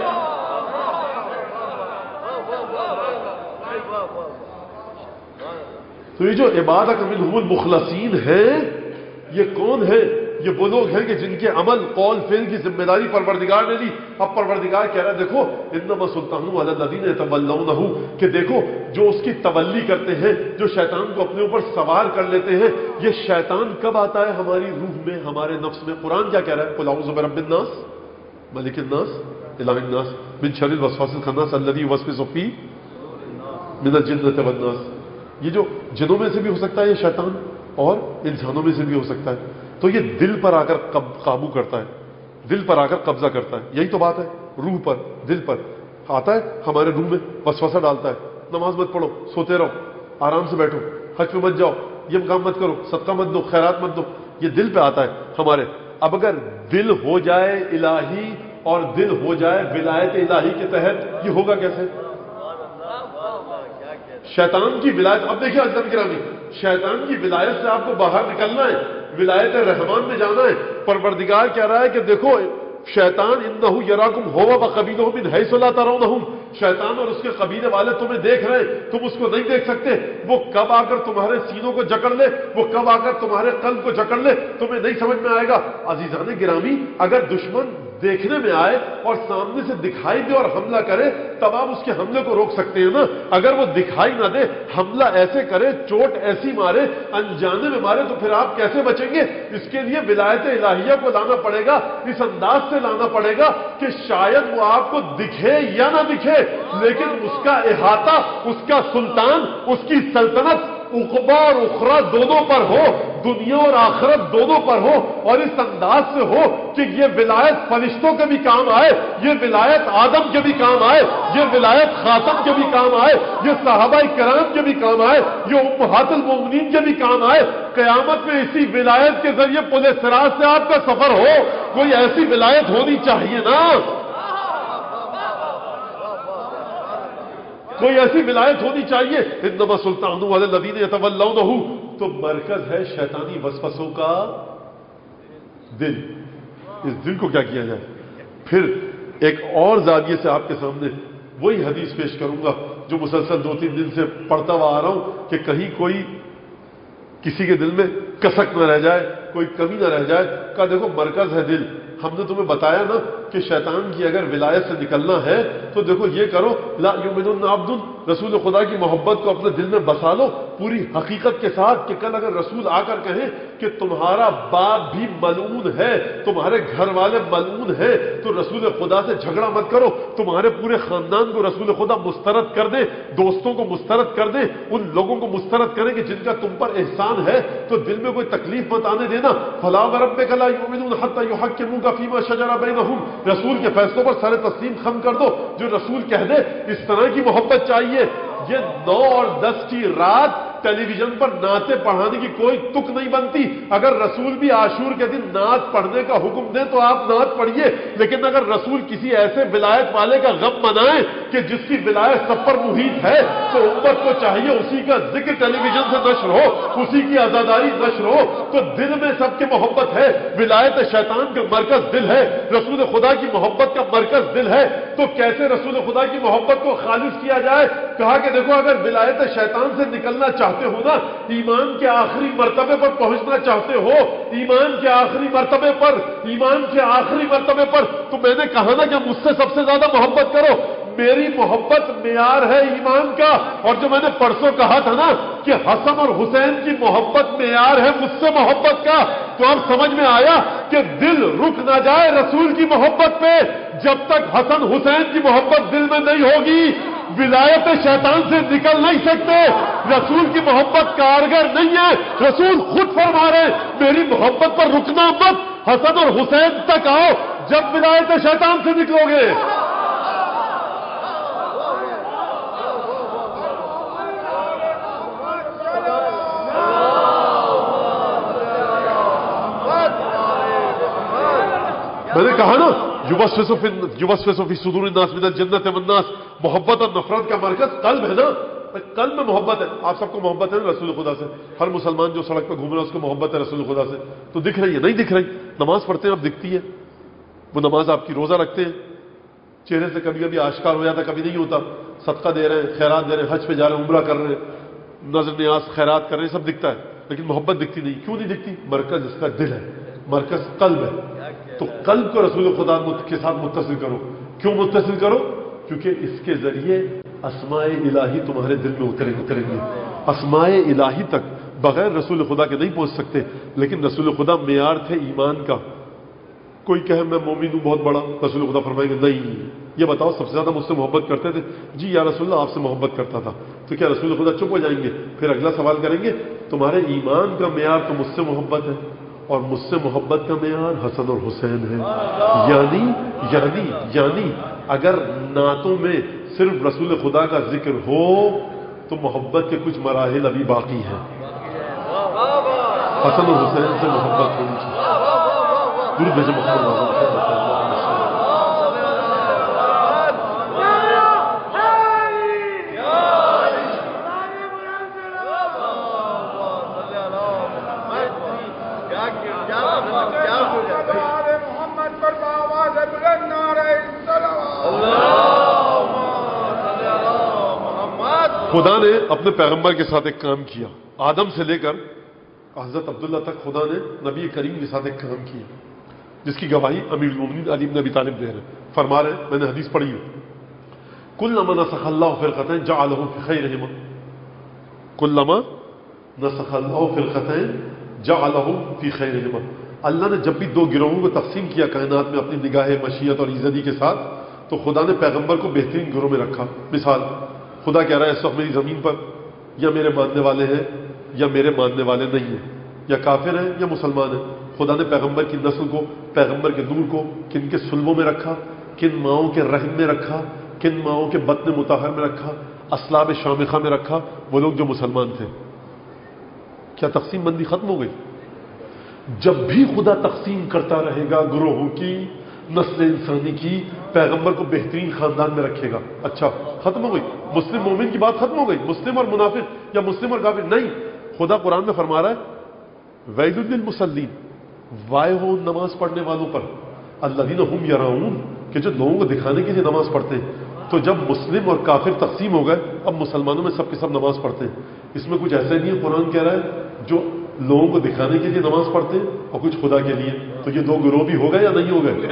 تو یہ جو عبادک منہم المخلصین ہیں، یہ کون ہے؟ یہ وہ لوگ ہیں کہ جن کے عمل، قول، فعل کی ذمہ داری پروردگار نے لی. اب پروردگار کہہ رہا ہے دیکھو انما سلطانہ علی الذین یتولونہ، کہ دیکھو جو اس کی تولی کرتے ہیں، جو شیطان کو اپنے اوپر سوار کر لیتے ہیں، یہ شیطان کب آتا ہے ہماری روح میں، ہمارے نفس میں؟ قرآن کیا کہہ رہا ہے؟ قل اعوذ برب الناس ملک الناس الہ الناس من شر الوسواس الخناس الذی یوسوس فی من الجنۃ والناس. یہ جو جنوں میں سے بھی ہو سکتا ہے یہ شیطان، اور انسانوں میں سے بھی ہو سکتا ہے. تو یہ دل پر آ کر قابو کرتا ہے، دل پر آ کر قبضہ کرتا ہے. یہی تو بات ہے، روح پر، دل پر آتا ہے، ہمارے روح میں وسوسہ ڈالتا ہے. نماز مت پڑھو، سوتے رہو، آرام سے بیٹھو، حج پہ مت جاؤ، یہ کام مت کرو، صدقہ مت دو، خیرات مت دو. یہ دل پہ آتا ہے ہمارے. اب اگر دل ہو جائے الہی اور دل ہو جائے ولایت الہی کے تحت، یہ ہوگا کیسے؟ شیطان کی ولایت، اب دیکھیے عزیزان گرامی، شیطان کی ولایت سے آپ کو باہر نکلنا ہے، ولایت رحمان میں جانا ہے۔ پروردگار کہہ رہا ہے کہ دیکھو شیطان انہ یراکم ہو وقبیلہ من حیث لا ترونہم، شیطان اور اس کے قبیلے والے تمہیں دیکھ رہے ہیں، تم اس کو نہیں دیکھ سکتے۔ وہ کب آ کر تمہارے سینوں کو جکڑ لے، وہ کب آ کر تمہارے قلب کو جکڑ لے، تمہیں نہیں سمجھ میں آئے گا۔ عزیزان گرامی، اگر دشمن دیکھنے میں آئے اور سامنے سے دکھائی دے اور حملہ کرے تب آپ اس کے حملے کو روک سکتے ہیں نا۔ اگر وہ دکھائی نہ دے، حملہ ایسے کرے، چوٹ ایسی مارے، انجانے میں مارے، تو پھر آپ کیسے بچیں گے؟ اس کے لیے ولایت الہیہ کو لانا پڑے گا، اس انداز سے لانا پڑے گا کہ شاید وہ آپ کو دکھے یا نہ دکھے، لیکن اس کا احاطہ، اس کا سلطان، اس کی سلطنت عقبہ اور اخرى دونوں پر ہو، دنیا اور آخرت دونوں پر ہو، اور اس انداز سے ہو کہ یہ ولایت فرشتوں کے بھی کام آئے، یہ ولایت آدم کے بھی کام آئے، یہ ولایت خاتم کے بھی کام آئے، یہ صحابہ کرام کے بھی کام آئے، یہ امہات المومنین کے بھی کام آئے۔ قیامت میں اسی ولایت کے ذریعے پل صراط سے آپ کا سفر ہو، کوئی ایسی ولایت ہونی چاہیے نا، کوئی ایسی ولایت ہونی چاہیے۔ انما سلطان علی الذین یتولونہ، تو مرکز ہے شیطانی وسوسوں کا دل، اس دل کو کیا کیا جائے۔ پھر ایک اور زاویے سے آپ کے سامنے وہی حدیث پیش کروں گا جو مسلسل 2-3 دن سے پڑھتا ہوا آ رہا ہوں کہ کہیں کوئی کسی کے دل میں کسک نہ رہ جائے، کوئی کمی نہ رہ جائے۔ کہا دیکھو مرکز ہے دل، ہم نے تمہیں بتایا نا کہ شیطان کی اگر ولایت سے نکلنا ہے تو دیکھو یہ کرو، لا یؤمن عبد، رسول خدا کی محبت کو اپنے دل میں بسا لو پوری حقیقت کے ساتھ کہ کل اگر رسول آ کر کہیں کہ تمہارا باپ بھی ملعون ہے، تمہارے گھر والے ملعون ہیں، تو رسول خدا سے جھگڑا مت کرو، تمہارے پورے خاندان کو رسول خدا مسترد کر دے، دوستوں کو مسترد کر دے، ان لوگوں کو مسترد کریں کہ جن کا تم پر احسان ہے، تو دل میں کوئی تکلیف مت آنے دینا۔ فلا وربک لا یؤمنون حتی یحکموک فیما شجر بینہم، رسول کے فیصلوں پر سارے تسلیم خم کر دو، جو رسول کہہ دے۔ اس طرح کی محبت چاہیے۔ یہ 9 اور 10 کی رات ٹیلی ویژن پر نعتیں پڑھانے کی کوئی تک نہیں بنتی۔ اگر رسول بھی عاشور کے دن نعت پڑھنے کا حکم دیں تو آپ نعت پڑھیے، لیکن اگر رسول کسی ایسے ولایت والے کا غم منائیں کہ جس کی ولایت سب پر محیط ہے، تو امت کو چاہیے اسی کا ذکر ٹیلی ویژن سے نشر ہو، اسی کی عزاداری نشر ہو۔ تو دل میں سب کی محبت ہے، ولایت شیطان کا مرکز دل ہے، رسول خدا کی محبت کا مرکز دل ہے۔ تو کیسے رسول خدا کی محبت کو خالص کیا جائے؟ کہا کہ دیکھو اگر ولایت شیطان سے نکلنا چاہتے ہو نا، ایمان کے آخری مرتبے پر پہنچنا چاہتے ہو، ایمان کے آخری مرتبے پر، ایمان کے آخری مرتبے پر، تو میں نے کہا نا کہ مجھ سے سب سے زیادہ محبت کرو۔ میری محبت معیار ہے ایمان کا، اور جو میں نے پرسوں کہا تھا نا کہ حسن اور حسین کی محبت معیار ہے مجھ سے محبت کا، تو اب سمجھ میں آیا کہ دل رک نہ جائے رسول کی محبت پہ جب تک حسن حسین کی محبت دل میں نہیں ہوگی، ولایت شیطان سے نکل نہیں سکتے۔ رسول کی محبت کارگر نہیں ہے، رسول خود فرما رہے میری محبت پر رکنا مت، حسن اور حسین تک آؤ، جب ولایت شیطان سے نکلو گے۔ میں نے کہا نا یوسوس فی صدور الناس من الجنت والناس، محبت اور نفرت کا مرکز قلب ہے نا، قلب میں محبت ہے۔ آپ سب کو محبت ہے نا رسول خدا سے، ہر مسلمان جو سڑک پہ گھوم رہا ہے اس کو محبت ہے رسول خدا سے، تو دکھ رہی ہے نہیں دکھ رہی؟ نماز پڑھتے ہیں اب دکھتی ہے، وہ نماز آپ کی، روزہ رکھتے ہیں چہرے سے کبھی کبھی آشکار ہو جاتا، کبھی نہیں ہوتا، صدقہ دے رہے ہیں، خیرات دے رہے ہیں، حج پہ جا رہے ہیں، عمرہ کر رہے ہیں، نظر نیاز خیرات کر رہے ہیں، سب دکھتا ہے، لیکن محبت دکھتی نہیں۔ کیوں نہیں دکھتی؟ مرکز اس کا دل ہے، مرکز قلب ہے۔ تو قلب کو رسول خدا کے ساتھ متصل کرو۔ کیوں متصل کرو؟ کیونکہ اس کے ذریعے اسماء الہی تمہارے دل میں اتریں گے۔ اسماء الہی تک بغیر رسول خدا کے نہیں پہنچ سکتے، لیکن رسول خدا معیار تھے ایمان کا۔ کوئی کہے میں مومن ہوں بہت بڑا، رسول خدا فرمائیں گے نہیں، یہ بتاؤ سب سے زیادہ مجھ سے محبت کرتے تھے؟ جی یا رسول اللہ آپ سے محبت کرتا تھا۔ تو کیا رسول خدا چپ ہو جائیں گے؟ پھر اگلا سوال کریں گے تمہارے ایمان کا معیار تو مجھ سے محبت ہے، اور مجھ سے محبت کا معیار حسن اور حسین ہے۔ یعنی اگر نعتوں میں صرف رسول خدا کا ذکر ہو تو محبت کے کچھ مراحل ابھی باقی ہیں۔ حسن اور حسین سے محبت ہونی چاہیے۔ درود بھیجو محمد محمد پر آواز بلند نعرہ صلوات خدا نے اپنے پیغمبر کے ساتھ ایک کام کیا. آدم سے لے کر حضرت عبداللہ تک خدا نے نبی کریم کے ساتھ ایک کام کیا جس کی گواہی امیر المومنین علی بن ابی طالب دے رہے ہیں. فرما رہے ہیں, میں نے حدیث پڑھی ہے, کلما نسخ اللہ فرقتین جعلہ فی خیرہما, کلما نسخ اللہ فرقتین جعلہ فی خیرہما. اللہ نے جب بھی دو گروہوں کو تقسیم کیا کائنات میں اپنی نگاہ مشیت اور ایزدی کے ساتھ, تو خدا نے پیغمبر کو بہترین گروہ میں رکھا. مثال, خدا کہہ رہا ہے اس وقت میری زمین پر یا میرے ماننے والے ہیں یا میرے ماننے والے نہیں ہیں, یا کافر ہیں یا مسلمان ہیں. خدا نے پیغمبر کی نسل کو, پیغمبر کے نور کو کن کے سلبوں میں رکھا, کن ماؤں کے رحم میں رکھا, کن ماؤں کے بطن مطہر میں رکھا, اسلاب شامخہ میں رکھا, وہ لوگ جو مسلمان تھے. کیا تقسیم بندی ختم ہو گئی؟ جب بھی خدا تقسیم کرتا رہے گا گروہوں کی, نسل انسانی کی, پیغمبر کو بہترین خاندان میں رکھے گا. اچھا ختم ہو گئی مسلم مومن کی بات, ختم ہو گئی مسلم اور منافق یا مسلم اور کافر نہیں. خدا قرآن میں فرما رہا ہے ویل للمصلین, وائے ہو نماز پڑھنے والوں پر, الذین هم یراؤون, کہ جو لوگوں کو دکھانے کے لیے نماز پڑھتے ہیں. تو جب مسلم اور کافر تقسیم ہو گئے, اب مسلمانوں میں سب کے سب نماز پڑھتے ہیں. اس میں کچھ ایسا نہیں ہے قرآن کہہ رہا ہے جو لوگوں کو دکھانے کے لیے نماز پڑھتے ہیں اور کچھ خدا کے لیے. تو یہ دو گروہ بھی ہو گئے یا نہیں ہو گئے؟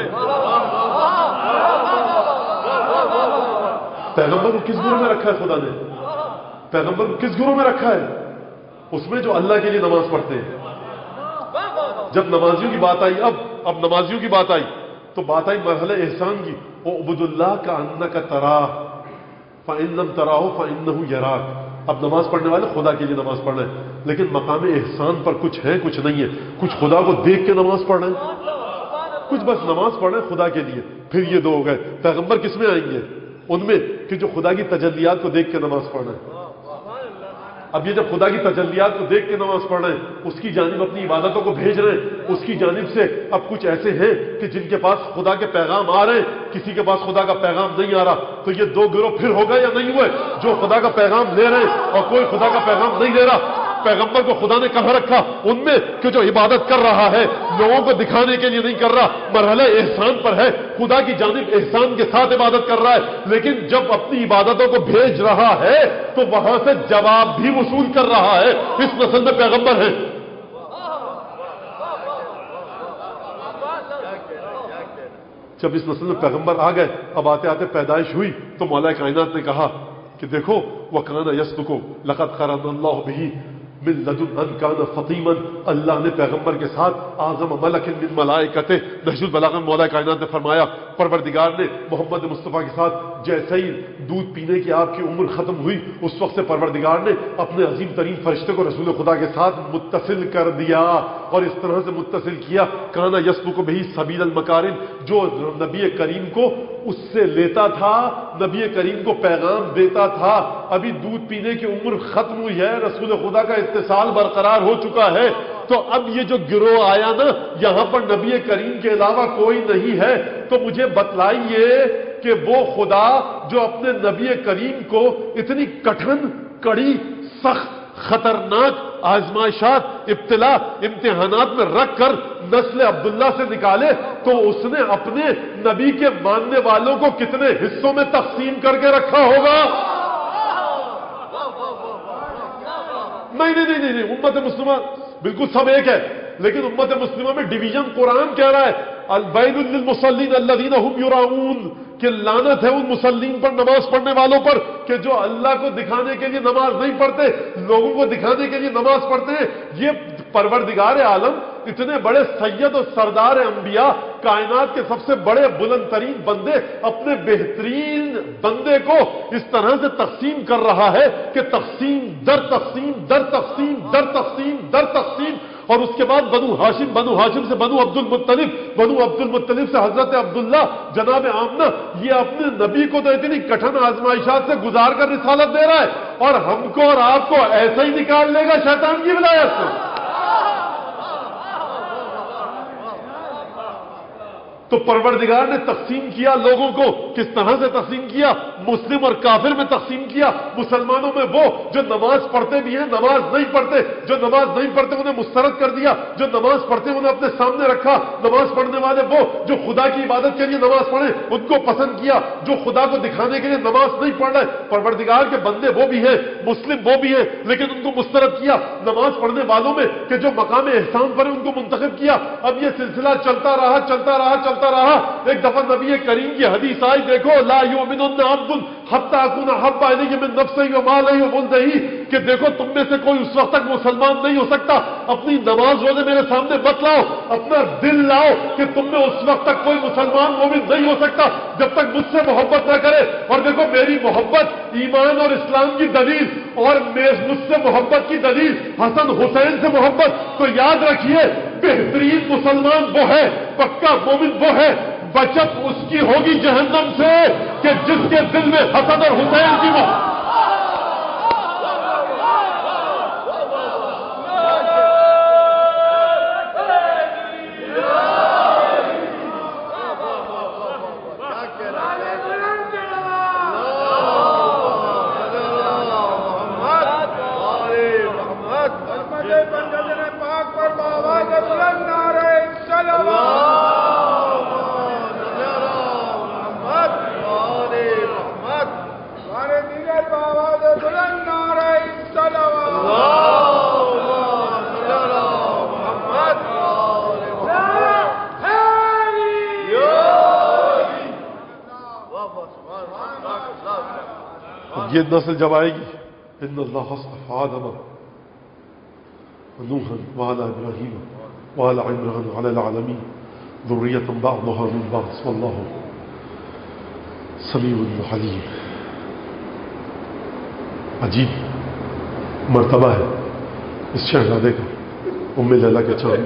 پیغمبر کو کس گروہ میں رکھا ہے خدا نے؟ پیغمبر کو کس گروہ میں رکھا ہے؟ اس میں جو اللہ کے لیے نماز پڑھتے ہیں. جب نمازیوں کی بات آئی, اب نمازیوں کی بات آئی تو بات آئی مرحلہ احسان کی. اعبد اللہ کأنک تراہ فإن لم تراہ فإنہ یراک. اب نماز پڑھنے والے خدا کے لیے نماز پڑھ رہے ہیں, لیکن مقام احسان پر کچھ ہے کچھ نہیں ہے. کچھ خدا کو دیکھ کے نماز پڑھ رہے ہیں, کچھ بس نماز پڑھ رہے ہیں خدا کے لیے. پھر یہ دو ہو گئے. پیغمبر کس میں آئیں گے؟ ان میں کہ جو خدا کی تجلیات کو دیکھ کے نماز پڑھ رہے ہیں. اب یہ جب خدا کی تجلیات کو دیکھ کے نماز پڑھ رہے ہیں, اس کی جانب اپنی عبادتوں کو بھیج رہے ہیں, اس کی جانب سے اب کچھ ایسے ہیں کہ جن کے پاس خدا کے پیغام آ رہے ہیں, کسی کے پاس خدا کا پیغام نہیں آ رہا. تو یہ دو گروہ پھر ہو گئے یا نہیں ہوئے؟ جو خدا کا پیغام لے رہے ہیں اور کوئی خدا کا پیغام نہیں لے رہا. پیغمبر کو خدا نے کہاں رکھا؟ ان میں کہ جو عبادت کر رہا ہے لوگوں کو دکھانے کے لیے نہیں کر رہا, مرحلہ احسان پر ہے, خدا کی جانب احسان کے ساتھ عبادت کر رہا ہے, لیکن جب اپنی عبادتوں کو بھیج رہا ہے تو وہاں سے جواب بھی وصول کر رہا ہے. اس نسل میں پیغمبر ہیں. جب اس نسل میں پیغمبر آ گئے, اب آتے آتے پیدائش ہوئی, تو مولا کائنات نے کہا کہ دیکھو وَكَانَ يَصْدُقُ لَقَدْ قَرَنَ اللَّهُ بِهِ من لدن ان کان فطیما. اللہ نے پیغمبر کے ساتھ اعظم ملک من ملائکته, نہج البلاغہ مولا کائنات نے فرمایا پروردگار نے محمد مصطفیٰ کے ساتھ جیسے ہی دودھ پینے کی آپ کی عمر ختم ہوئی, اس وقت سے پروردگار نے اپنے عظیم ترین فرشتے کو رسول خدا کے ساتھ متصل کر دیا, اور اس طرح سے متصل کیا کان یسلک بہ سبیل المکارم, جو نبی کریم کو اس سے لیتا تھا, نبی کریم کو پیغام دیتا تھا. ابھی دودھ پینے کی عمر ختم ہوئی ہے, رسول خدا کا اتصال برقرار ہو چکا ہے. تو اب یہ جو گروہ آیا نا, یہاں پر نبی کریم کے علاوہ کوئی نہیں ہے, تو مجھے بتلائیے کہ وہ خدا جو اپنے نبی کریم کو اتنی کٹھن, کڑی, سخت, خطرناک آزمائشات, ابتلا, امتحانات میں رکھ کر نسل عبداللہ سے نکالے, تو اس نے اپنے نبی کے ماننے والوں کو کتنے حصوں میں تقسیم کر کے رکھا ہوگا؟ نہیں, امت مسلمہ بالکل سب ایک ہے, لیکن امت مسلمہ میں ڈویژن قرآن کہہ رہا ہے الویل للمصلین الذین هم یراؤون, کہ لعنت ہے ان مسلمین پر, نماز پڑھنے والوں پر, کہ جو اللہ کو دکھانے کے لیے نماز نہیں پڑھتے, لوگوں کو دکھانے کے لیے نماز پڑھتے ہیں. یہ پروردگار عالم اتنے بڑے سید و سردار انبیاء, کائنات کے سب سے بڑے بلند ترین بندے, اپنے بہترین بندے کو اس طرح سے تقسیم کر رہا ہے کہ تقسیم در تقسیم در تقسیم در تقسیم در تقسیم. اور اس کے بعد بنو ہاشم, بنو ہاشم سے بنو عبد المطلب, بنو عبد المطلب سے حضرت عبداللہ جناب آمنہ, یہ اپنے نبی کو تو اتنی کٹھن آزمائشات سے گزار کر رسالت دے رہا ہے, اور ہم کو اور آپ کو ایسا ہی نکال لے گا شیطان کی ولایت سے. تو پروردگار نے تقسیم کیا لوگوں کو، کس طرح سے تقسیم کیا؟ مسلم اور کافر میں تقسیم کیا۔ مسلمانوں میں وہ جو نماز پڑھتے بھی ہیں، نماز نہیں پڑھتے، جو نماز نہیں پڑھتے انہیں مسترد کر دیا، جو نماز پڑھتے انہیں اپنے سامنے رکھا۔ نماز پڑھنے والے وہ جو خدا کی عبادت کے لیے نماز پڑھیں ان کو پسند کیا، جو خدا کو دکھانے کے لیے نماز نہیں پڑھ رہے، پروردگار کے بندے وہ بھی ہیں، مسلم وہ بھی ہیں، لیکن ان کو مسترد کیا۔ نماز پڑھنے والوں میں کہ جو مقام احسان پر ان کو منتخب کیا۔ اب یہ سلسلہ چلتا رہا چلتا رہا چلتا رہا۔ ایک دفعہ نبی کریم کی حدیث آئی، دیکھو لا یؤمن عبد حتی اکون احب الیہ من نفسہ ومالہ وولدہ، کہ دیکھو تم میں سے کوئی اس وقت تک مسلمان نہیں ہو سکتا، اپنی نماز روزے میرے سامنے مت لاؤ، اپنا دل لاؤ کہ تم میں اس وقت تک کوئی مسلمان مومن نہیں ہو سکتا جب تک مجھ سے محبت نہ کرے۔ اور دیکھو میری محبت ایمان اور اسلام کی دلیل، اور مجھ سے محبت کی دلیل حسن حسین سے محبت۔ تو یاد رکھیے بہترین مسلمان وہ ہے، پکا مومن وہ ہے، بچت اس کی ہوگی جہنم سے کہ جس کے دل میں حسن اور حسین کی محبت۔ یہ نسل جب آئے گی، ان اللہ اصطفى آدم ونوحا وعلى ابراہیم وعلى عمران وعلى العالمین ذریۃ بعضها من بعض واللہ سمیع علیم۔ عجیب مرتبہ ہے اس شہزادے کا، ام لیلا کے چاند۔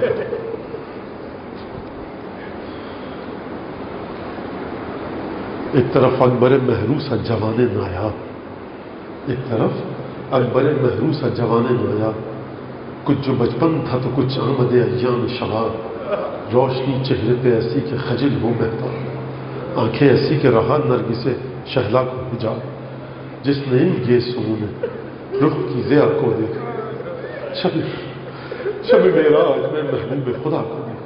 ایک طرف اکبر محروسہ جوان نایاب، ایک طرف اکبر محروسہ جوان نایاب، کچھ جو بچپن تھا تو کچھ آمد ایام شباب، روشنی چہرے پہ ایسی کہ خجل ہو مہتاب، آنکھیں ایسی کہ رہا نرگسے شہلا کو حجاب، جس نے یہ سون رخ کی ضیا کو دیکھا، شب معراج میں محبوب خدا کو دیکھا۔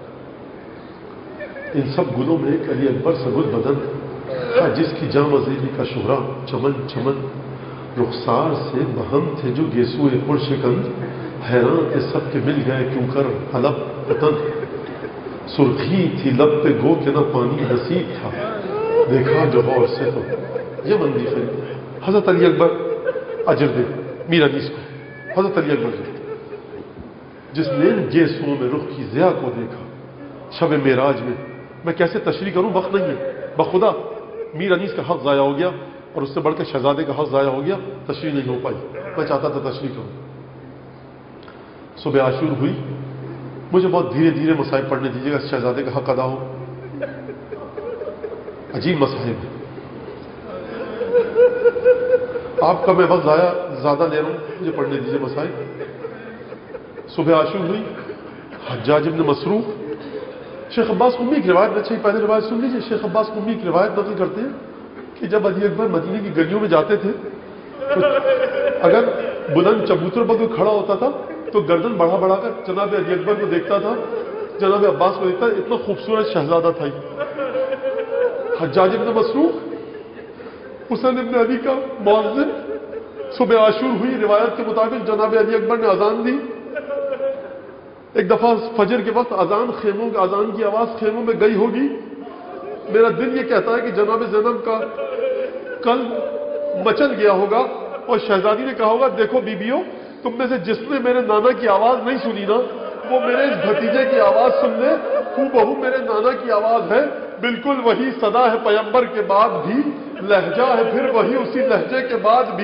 ان سب گلوں میں ایک علی اکبر سے گل بدن تھا، جس کی جام زیبی کا شہرا چمن چمن، رخسار سے بہم تھے جو گیسوئے پرشکن، حیران تھے سب کے مل گئے کیوں کر حلب وطن، سرخی تھی لب پہ گو کہ نہ پانی نصیب تھا، دیکھا جو غور سے تو یہ مندی خرید۔ حضرت علی اکبر اجر دے میرا نیس کو، حضرت علی اکبر جس نے گیسوں میں رخ کی ضیا کو دیکھا شب معراج میں کیسے تشریح کروں، وقت نہیں ہے، بخدا میر انیس کا حق ضائع ہو گیا اور اس سے بڑھ کے شہزادے کا حق ضائع ہو گیا، تشریح نہیں ہو پائی، میں چاہتا تھا تشریح کروں۔ صبح عاشور ہوئی، مجھے بہت دھیرے دھیرے مصائب پڑھنے دیجیے گا، شہزادے کا حق ادا ہو۔ عجیب مصائب، آپ کا میں وقت زیادہ لے رہا ہوں، مجھے پڑھنے دیجیے مصائب۔ صبح عاشور ہوئی، حجاج ابن مسروق شیخ عباس قمی کی روایت، اچھا پہلے روایت سن لیجیے، شیخ عباس قمی کی روایت نقل کرتے ہیں کہ جب علی اکبر مدینے کی گلیوں میں جاتے تھے تو اگر بلند چبوتر پر کوئی کھڑا ہوتا تھا تو گردن بڑھا بڑھا کر جناب علی اکبر کو دیکھتا تھا، جناب عباس کو دیکھتا، اتنا خوبصورت شہزادہ تھا۔ حجاج ابن مسروق حسین ابن علی کا مؤذن، صبح عاشور ہوئی، روایت کے مطابق جناب علی اکبر نے اذان دی۔ ایک دفعہ فجر کے وقت اذان کی آواز خیموں میں گئی ہوگی، میرا دل یہ کہتا ہے کہ جناب زینب کا قلب مچل گیا ہوگا اور شہزادی نے کہا ہوگا، دیکھو بیبیوں، تم میں سے جس نے میرے نانا کی آواز نہیں سنی نا، وہ میرے اس بھتیجے کی آواز سن لے، ہو بہو میرے نانا کی آواز ہے، بالکل وہی صدا ہے پیمبر کے بعد بھی، لہجہ ہے پھر وہی اسی لہجے کے بعد بھی،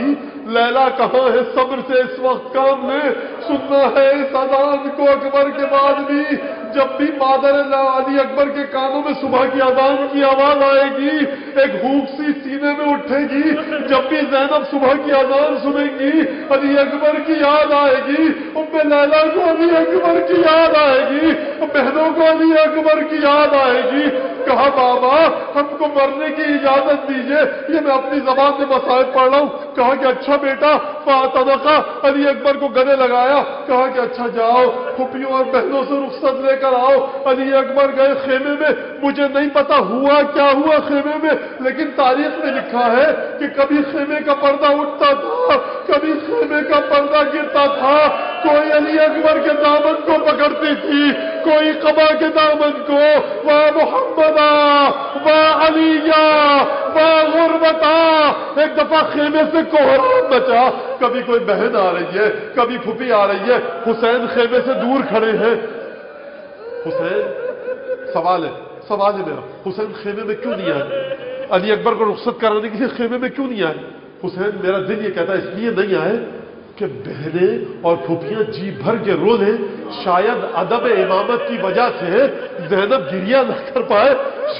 لیلا کہاں ہے صبر سے اس وقت کام لے، سننا ہے اس اذان کو اکبر کے بعد بھی، جب بھی مادر علی اکبر کے کانوں میں صبح کی اذان کی آواز آئے گی ایک بھوک سی سینے میں اٹھے گی، جب بھی زینب صبح کی اذان سنیں گی علی اکبر کی یاد آئے گی، ام لیلا کو علی اکبر کی یاد آئے گی، بہنوں کو علی اکبر کی یاد آئے گی۔ کہا بابا ہم کو مرنے کی اجازت دیجئے، یہ میں اپنی زبان میں مصائب پڑھ رہا ہوں۔ کہا کہ اچھا بیٹا، فاطمہ علی اکبر کو گلے لگایا، کہا کہ اچھا جاؤ پھوپھیوں اور بہنوں سے رخصت لے کر آؤ۔ علی اکبر گئے خیمے میں، مجھے نہیں پتا ہوا کیا ہوا خیمے میں، لیکن تاریخ میں لکھا ہے کہ کبھی خیمے کا پردہ اٹھتا تھا، کبھی خیمے کا پردہ گرتا تھا، کوئی علی اکبر کے دامن کو پکڑتی تھی، کوئی قبا کے دامن کو، وا محمدا وا علیہ وا غربتا۔ ایک دفعہ خیمے سے کوہرام مچا، کبھی کوئی بہن آ رہی ہے، کبھی پھوپھی آ رہی ہے، حسین خیمے سے دور کھڑے ہیں۔ حسین سوال ہے میرا، حسین خیمے میں کیوں نہیں آئے؟ علی اکبر کو رخصت کرانے کے لیے خیمے میں کیوں نہیں آئے؟ حسین میرا دل یہ کہتا ہے اس لیے نہیں آئے کہ بہنیں اور پھوپھیاں جی بھر کے رو لیں، شاید ادب امامت کی وجہ سے زینب گریہ نہ کر پائے،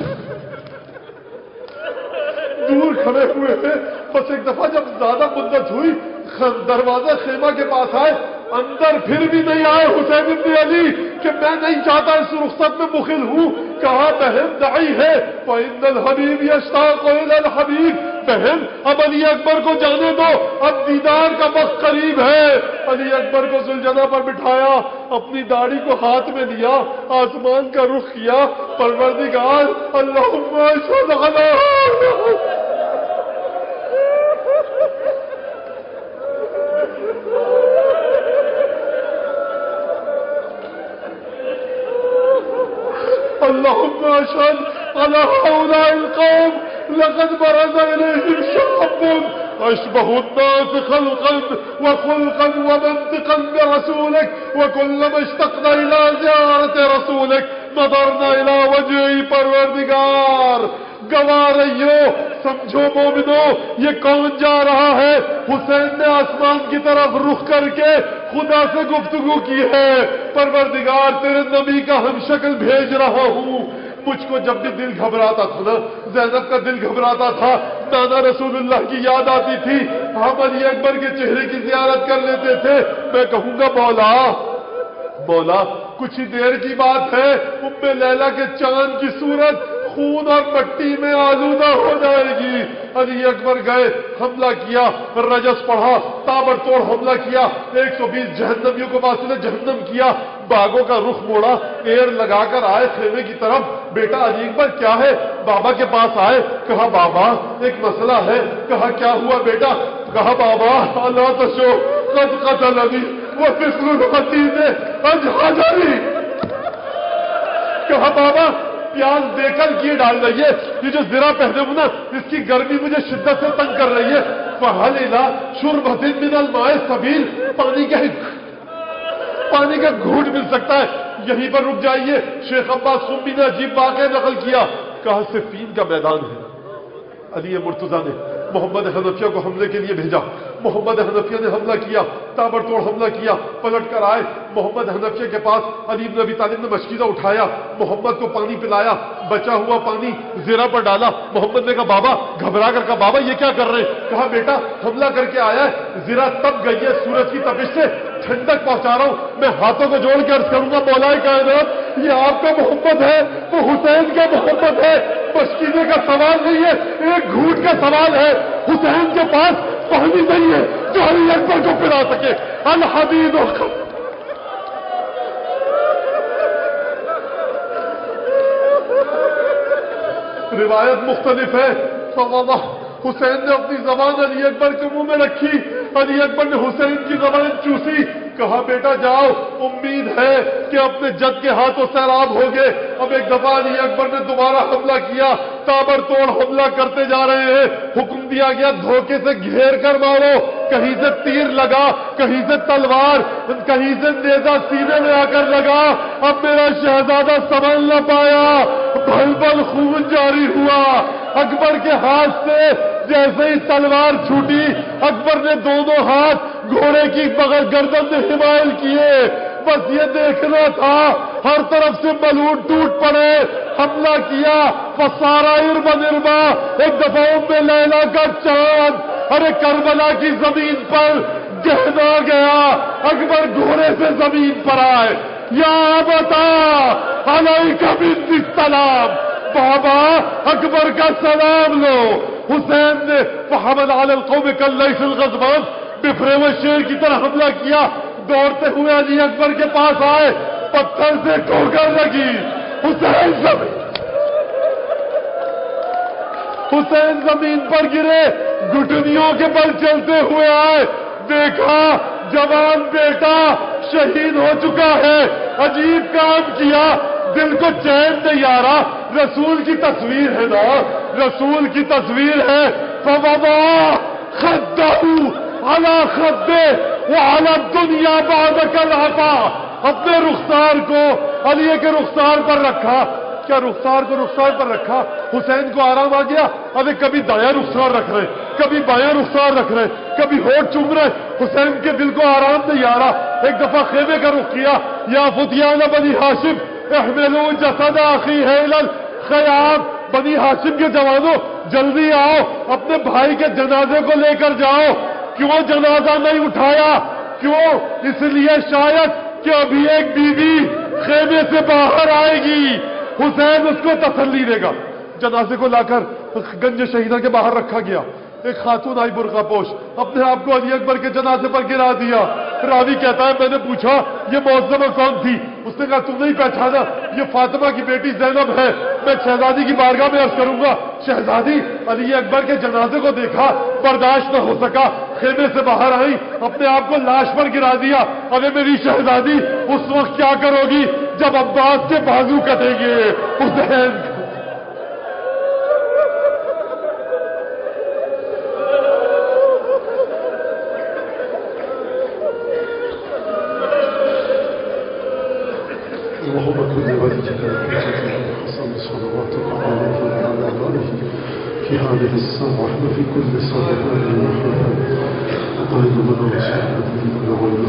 دور کھڑے ہوئے تھے۔ بس ایک دفعہ جب زیادہ مدت ہوئی، دروازہ خیمہ کے پاس آئے، اندر پھر بھی نہیں آئے حسین ابن علی کہ میں نہیں چاہتا اس رخصت میں مخل ہوں۔ کہا بہن دائی ہے فَإِنَّ الْحَبِيبِ يَشْتَاقُ إِلَى الْحَبِيبِ، بہن اب علی اکبر کو جانے دو، اب دیدار کا وقت قریب ہے۔ علی اکبر کو ذوالجناح پر بٹھایا، اپنی داڑھی کو ہاتھ میں لیا، آسمان کا رخ کیا، پروردگار اللہم صل علی اللهم اشهد على هؤلاء القوم لقد برز اليهم شاب اشبه الناس خلقا وخلقا ومنطقا برسولك، وكلما اشتقنا الى زيارة رسولك نظرنا الى وجهه پروردگار۔ گواہ رہیو، سمجھو مومنو، یہ کون جا رہا ہے؟ حسین نے آسمان کی طرف رخ کر کے خدا سے گفتگو کی ہے، پروردگار تیرے نبی کا ہم شکل بھیج رہا ہوں۔ مجھ کو جب بھی دل گھبراتا تھا نا، زینب کا دل گھبراتا تھا، نانا رسول اللہ کی یاد آتی تھی، ہم علی اکبر کے چہرے کی زیارت کر لیتے تھے، میں کہوں گا مولا کچھ ہی دیر کی بات ہے، ام لیلا کے چاند کی صورت خون اور مٹی میں آلودہ ہو جائے گی۔ علی اکبر گئے، حملہ کیا، رجس پڑھا، تابڑ توڑ حملہ کیا، 120 جہنمیوں کو واصل جہنم کیا، باغوں کا رخ موڑا، ایر لگا کر آئے خیمے کی طرف۔ بیٹا علی اکبر کیا ہے؟ بابا کے پاس آئے، کہا بابا ایک مسئلہ ہے۔ کہا کیا ہوا بیٹا؟ کہا بابا اللہ تشو قد قتلنی وفصل القتیل اجحجری۔ کہا بابا پیاز دے کر یہ ڈال رہی ہے، یہ جو زرہ پہنے ہوں نا اس کی گرمی مجھے شدت سے تنگ کر رہی ہے۔ فَهَلْ إِلَىٰ شُرْبَةٍ مِّنَ الْمَاءِ سَبِيلٌ، پانی کا گھونٹ مل سکتا ہے، یہیں پر رک جائیے۔ شیخ عباس سنبی نے عجیب واقعہ نقل کیا، کہا صفین کا میدان ہے، علی مرتضیٰ نے محمد حنفیہ کو حملے کے لیے بھیجا، محمد حنفیہ نے حملہ کیا، تابڑ توڑ حملہ کیا، پلٹ کر آئے محمد حنفیہ کے پاس، علی بن ابی طالب نے مشکیزہ اٹھایا، محمد کو پانی پلایا، بچا ہوا پانی زرہ پر ڈالا۔ محمد نے کہا بابا، گھبرا کر کہا بابا یہ کیا کر رہے ہیں؟ کہا بیٹا حملہ کر کے آیا ہے، زرہ تب گئی ہے سورج کی تپش سے، ٹھنڈک پہنچا رہا ہوں۔ میں ہاتھوں کو جوڑ کے عرض کروں گا مولا کائنات یہ آپ کا محمد ہے، وہ حسین کا محمد ہے، مشکیزے کا سوال نہیں ہے، ایک گھونٹ کا سوال ہے۔ حسین کے پاس پانی نہیں ہے جو علی اکبر کو پلا سکے۔ الحبیب روایت مختلف ہے۔ حسین نے اپنی زبان علی اکبر کے منہ میں رکھی، علی اکبر نے حسین کی زبان چوسی، کہا بیٹا جاؤ، امید ہے کہ اپنے جد کے ہاتھوں سیراب ہو گئے۔ اب ایک دفعہ علی اکبر نے دوبارہ حملہ کیا، تابڑ توڑ حملہ کرتے جا رہے ہیں۔ حکم دیا گیا دھوکے سے گھیر کر مارو، کہیں سے تیر لگا، کہیں سے تلوار، کہیں سے نیزہ سینے میں آ کر لگا۔ اب میرا شہزادہ سنبھل نہ پایا، بھل بھل خون جاری ہوا، اکبر کے ہاتھ سے جیسے ہی تلوار چھوٹی اکبر نے دونوں ہاتھ گھوڑے کی بغل گردن میں حمائل کیے، بس یہ دیکھنا تھا ہر طرف سے بلون ٹوٹ پڑے، حملہ کیا، فسارا اربا اربا، ایک دفعہ میں لیلا کا چاند ارے کربلا کی زمین پر گہنا گیا، اکبر گھوڑے سے زمین پر آئے، یا بتا علیک بالسلام، بابا اکبر کا سلام لو۔ حسین نے فحمل علی القوم کاللیث الغضبان، بفرے ہوئے شیر کی طرح حملہ کیا، دوڑتے ہوئے علی اکبر کے پاس آئے، پتھر سے ٹھوکر لگی، حسین زمین پر گرے، گھٹنیوں کے بل چلتے ہوئے آئے، دیکھا جوان بیٹا شہید ہو چکا ہے، عجیب کام کیا، دل کو چین نہیں آ رہا، رسول کی تصویر ہے نا، رسول کی تصویر ہے، فوضا خدہ علی خدے وعلی الدنیا بعدک العطا، اپنے رخسار کو علی کے رخسار پر رکھا، کیا رخسار کو رخسار پر رکھا، حسین کو آرام آ گیا، ابھی کبھی دایاں رخسار رکھ رہے، کبھی بایاں رخسار رکھ رہے، کبھی ہونٹ چوم رہے، حسین کے دل کو آرام نہیں آ رہا، ایک دفعہ خیمے کا رخ کیا، یا فتیان بنی ہاشم احملوا جسد اخی الی الخیام، بنی ہاشم کے جوانوں جلدی آؤ، اپنے بھائی کے جنازے کو لے کر جاؤ، کیوں جنازہ نہیں اٹھایا، کیوں، اس لیے شاید کہ ابھی ایک بی بی خیمے سے باہر آئے گی، حسین اس کو تسلی دے گا، جنازے کو لا کر گنج شہیدہ کے باہر رکھا گیا، ایک خاتون آئی برقع پوش، اپنے آپ کو علی اکبر کے جنازے پر گرا دیا، راوی کہتا ہے میں نے پوچھا یہ معظمہ کون تھی، اس نے کہا تم نہیں پہچانا، یہ فاطمہ کی بیٹی زینب ہے، میں شہزادی کی بارگاہ میں عرض کروں گا، شہزادی علی اکبر کے جنازے کو دیکھا، برداشت نہ ہو سکا، خیمے سے باہر آئی، اپنے آپ کو لاش پر گرا دیا، ارے میری شہزادی اس وقت کیا کرو گی جب عباس کے بازو کٹیں گے، حسین في هذه الساعة وفي كل ساعة وطيب من رسالة في كل غير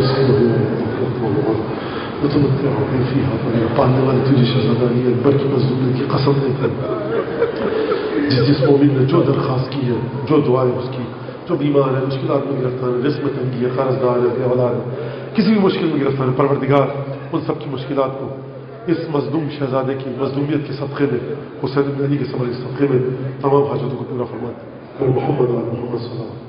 وتمتع به فيها طالما والی تجھے شہزادانی اکبر کی مظلومی کی قسم نہیں کر، جس مومن نے جو درخواست کی ہے، جو دعائیں اس کی، جو بیمار ہے، مشکلات میں گرفتار ہے، رزق میں تنگی ہے، قرض دار ہے، بے اولاد ہے، کسی بھی مشکل میں گرفتار ہے، پروردگار ان سب کی مشکلات کو اس مظلوم شہزادے کی مظلومیت کے صدقے میں، حسین بن علی کے صبر کے صدقے میں تمام حاجتوں کو پورا فرماتے۔ محمد صلی اللہ علیہ وسلم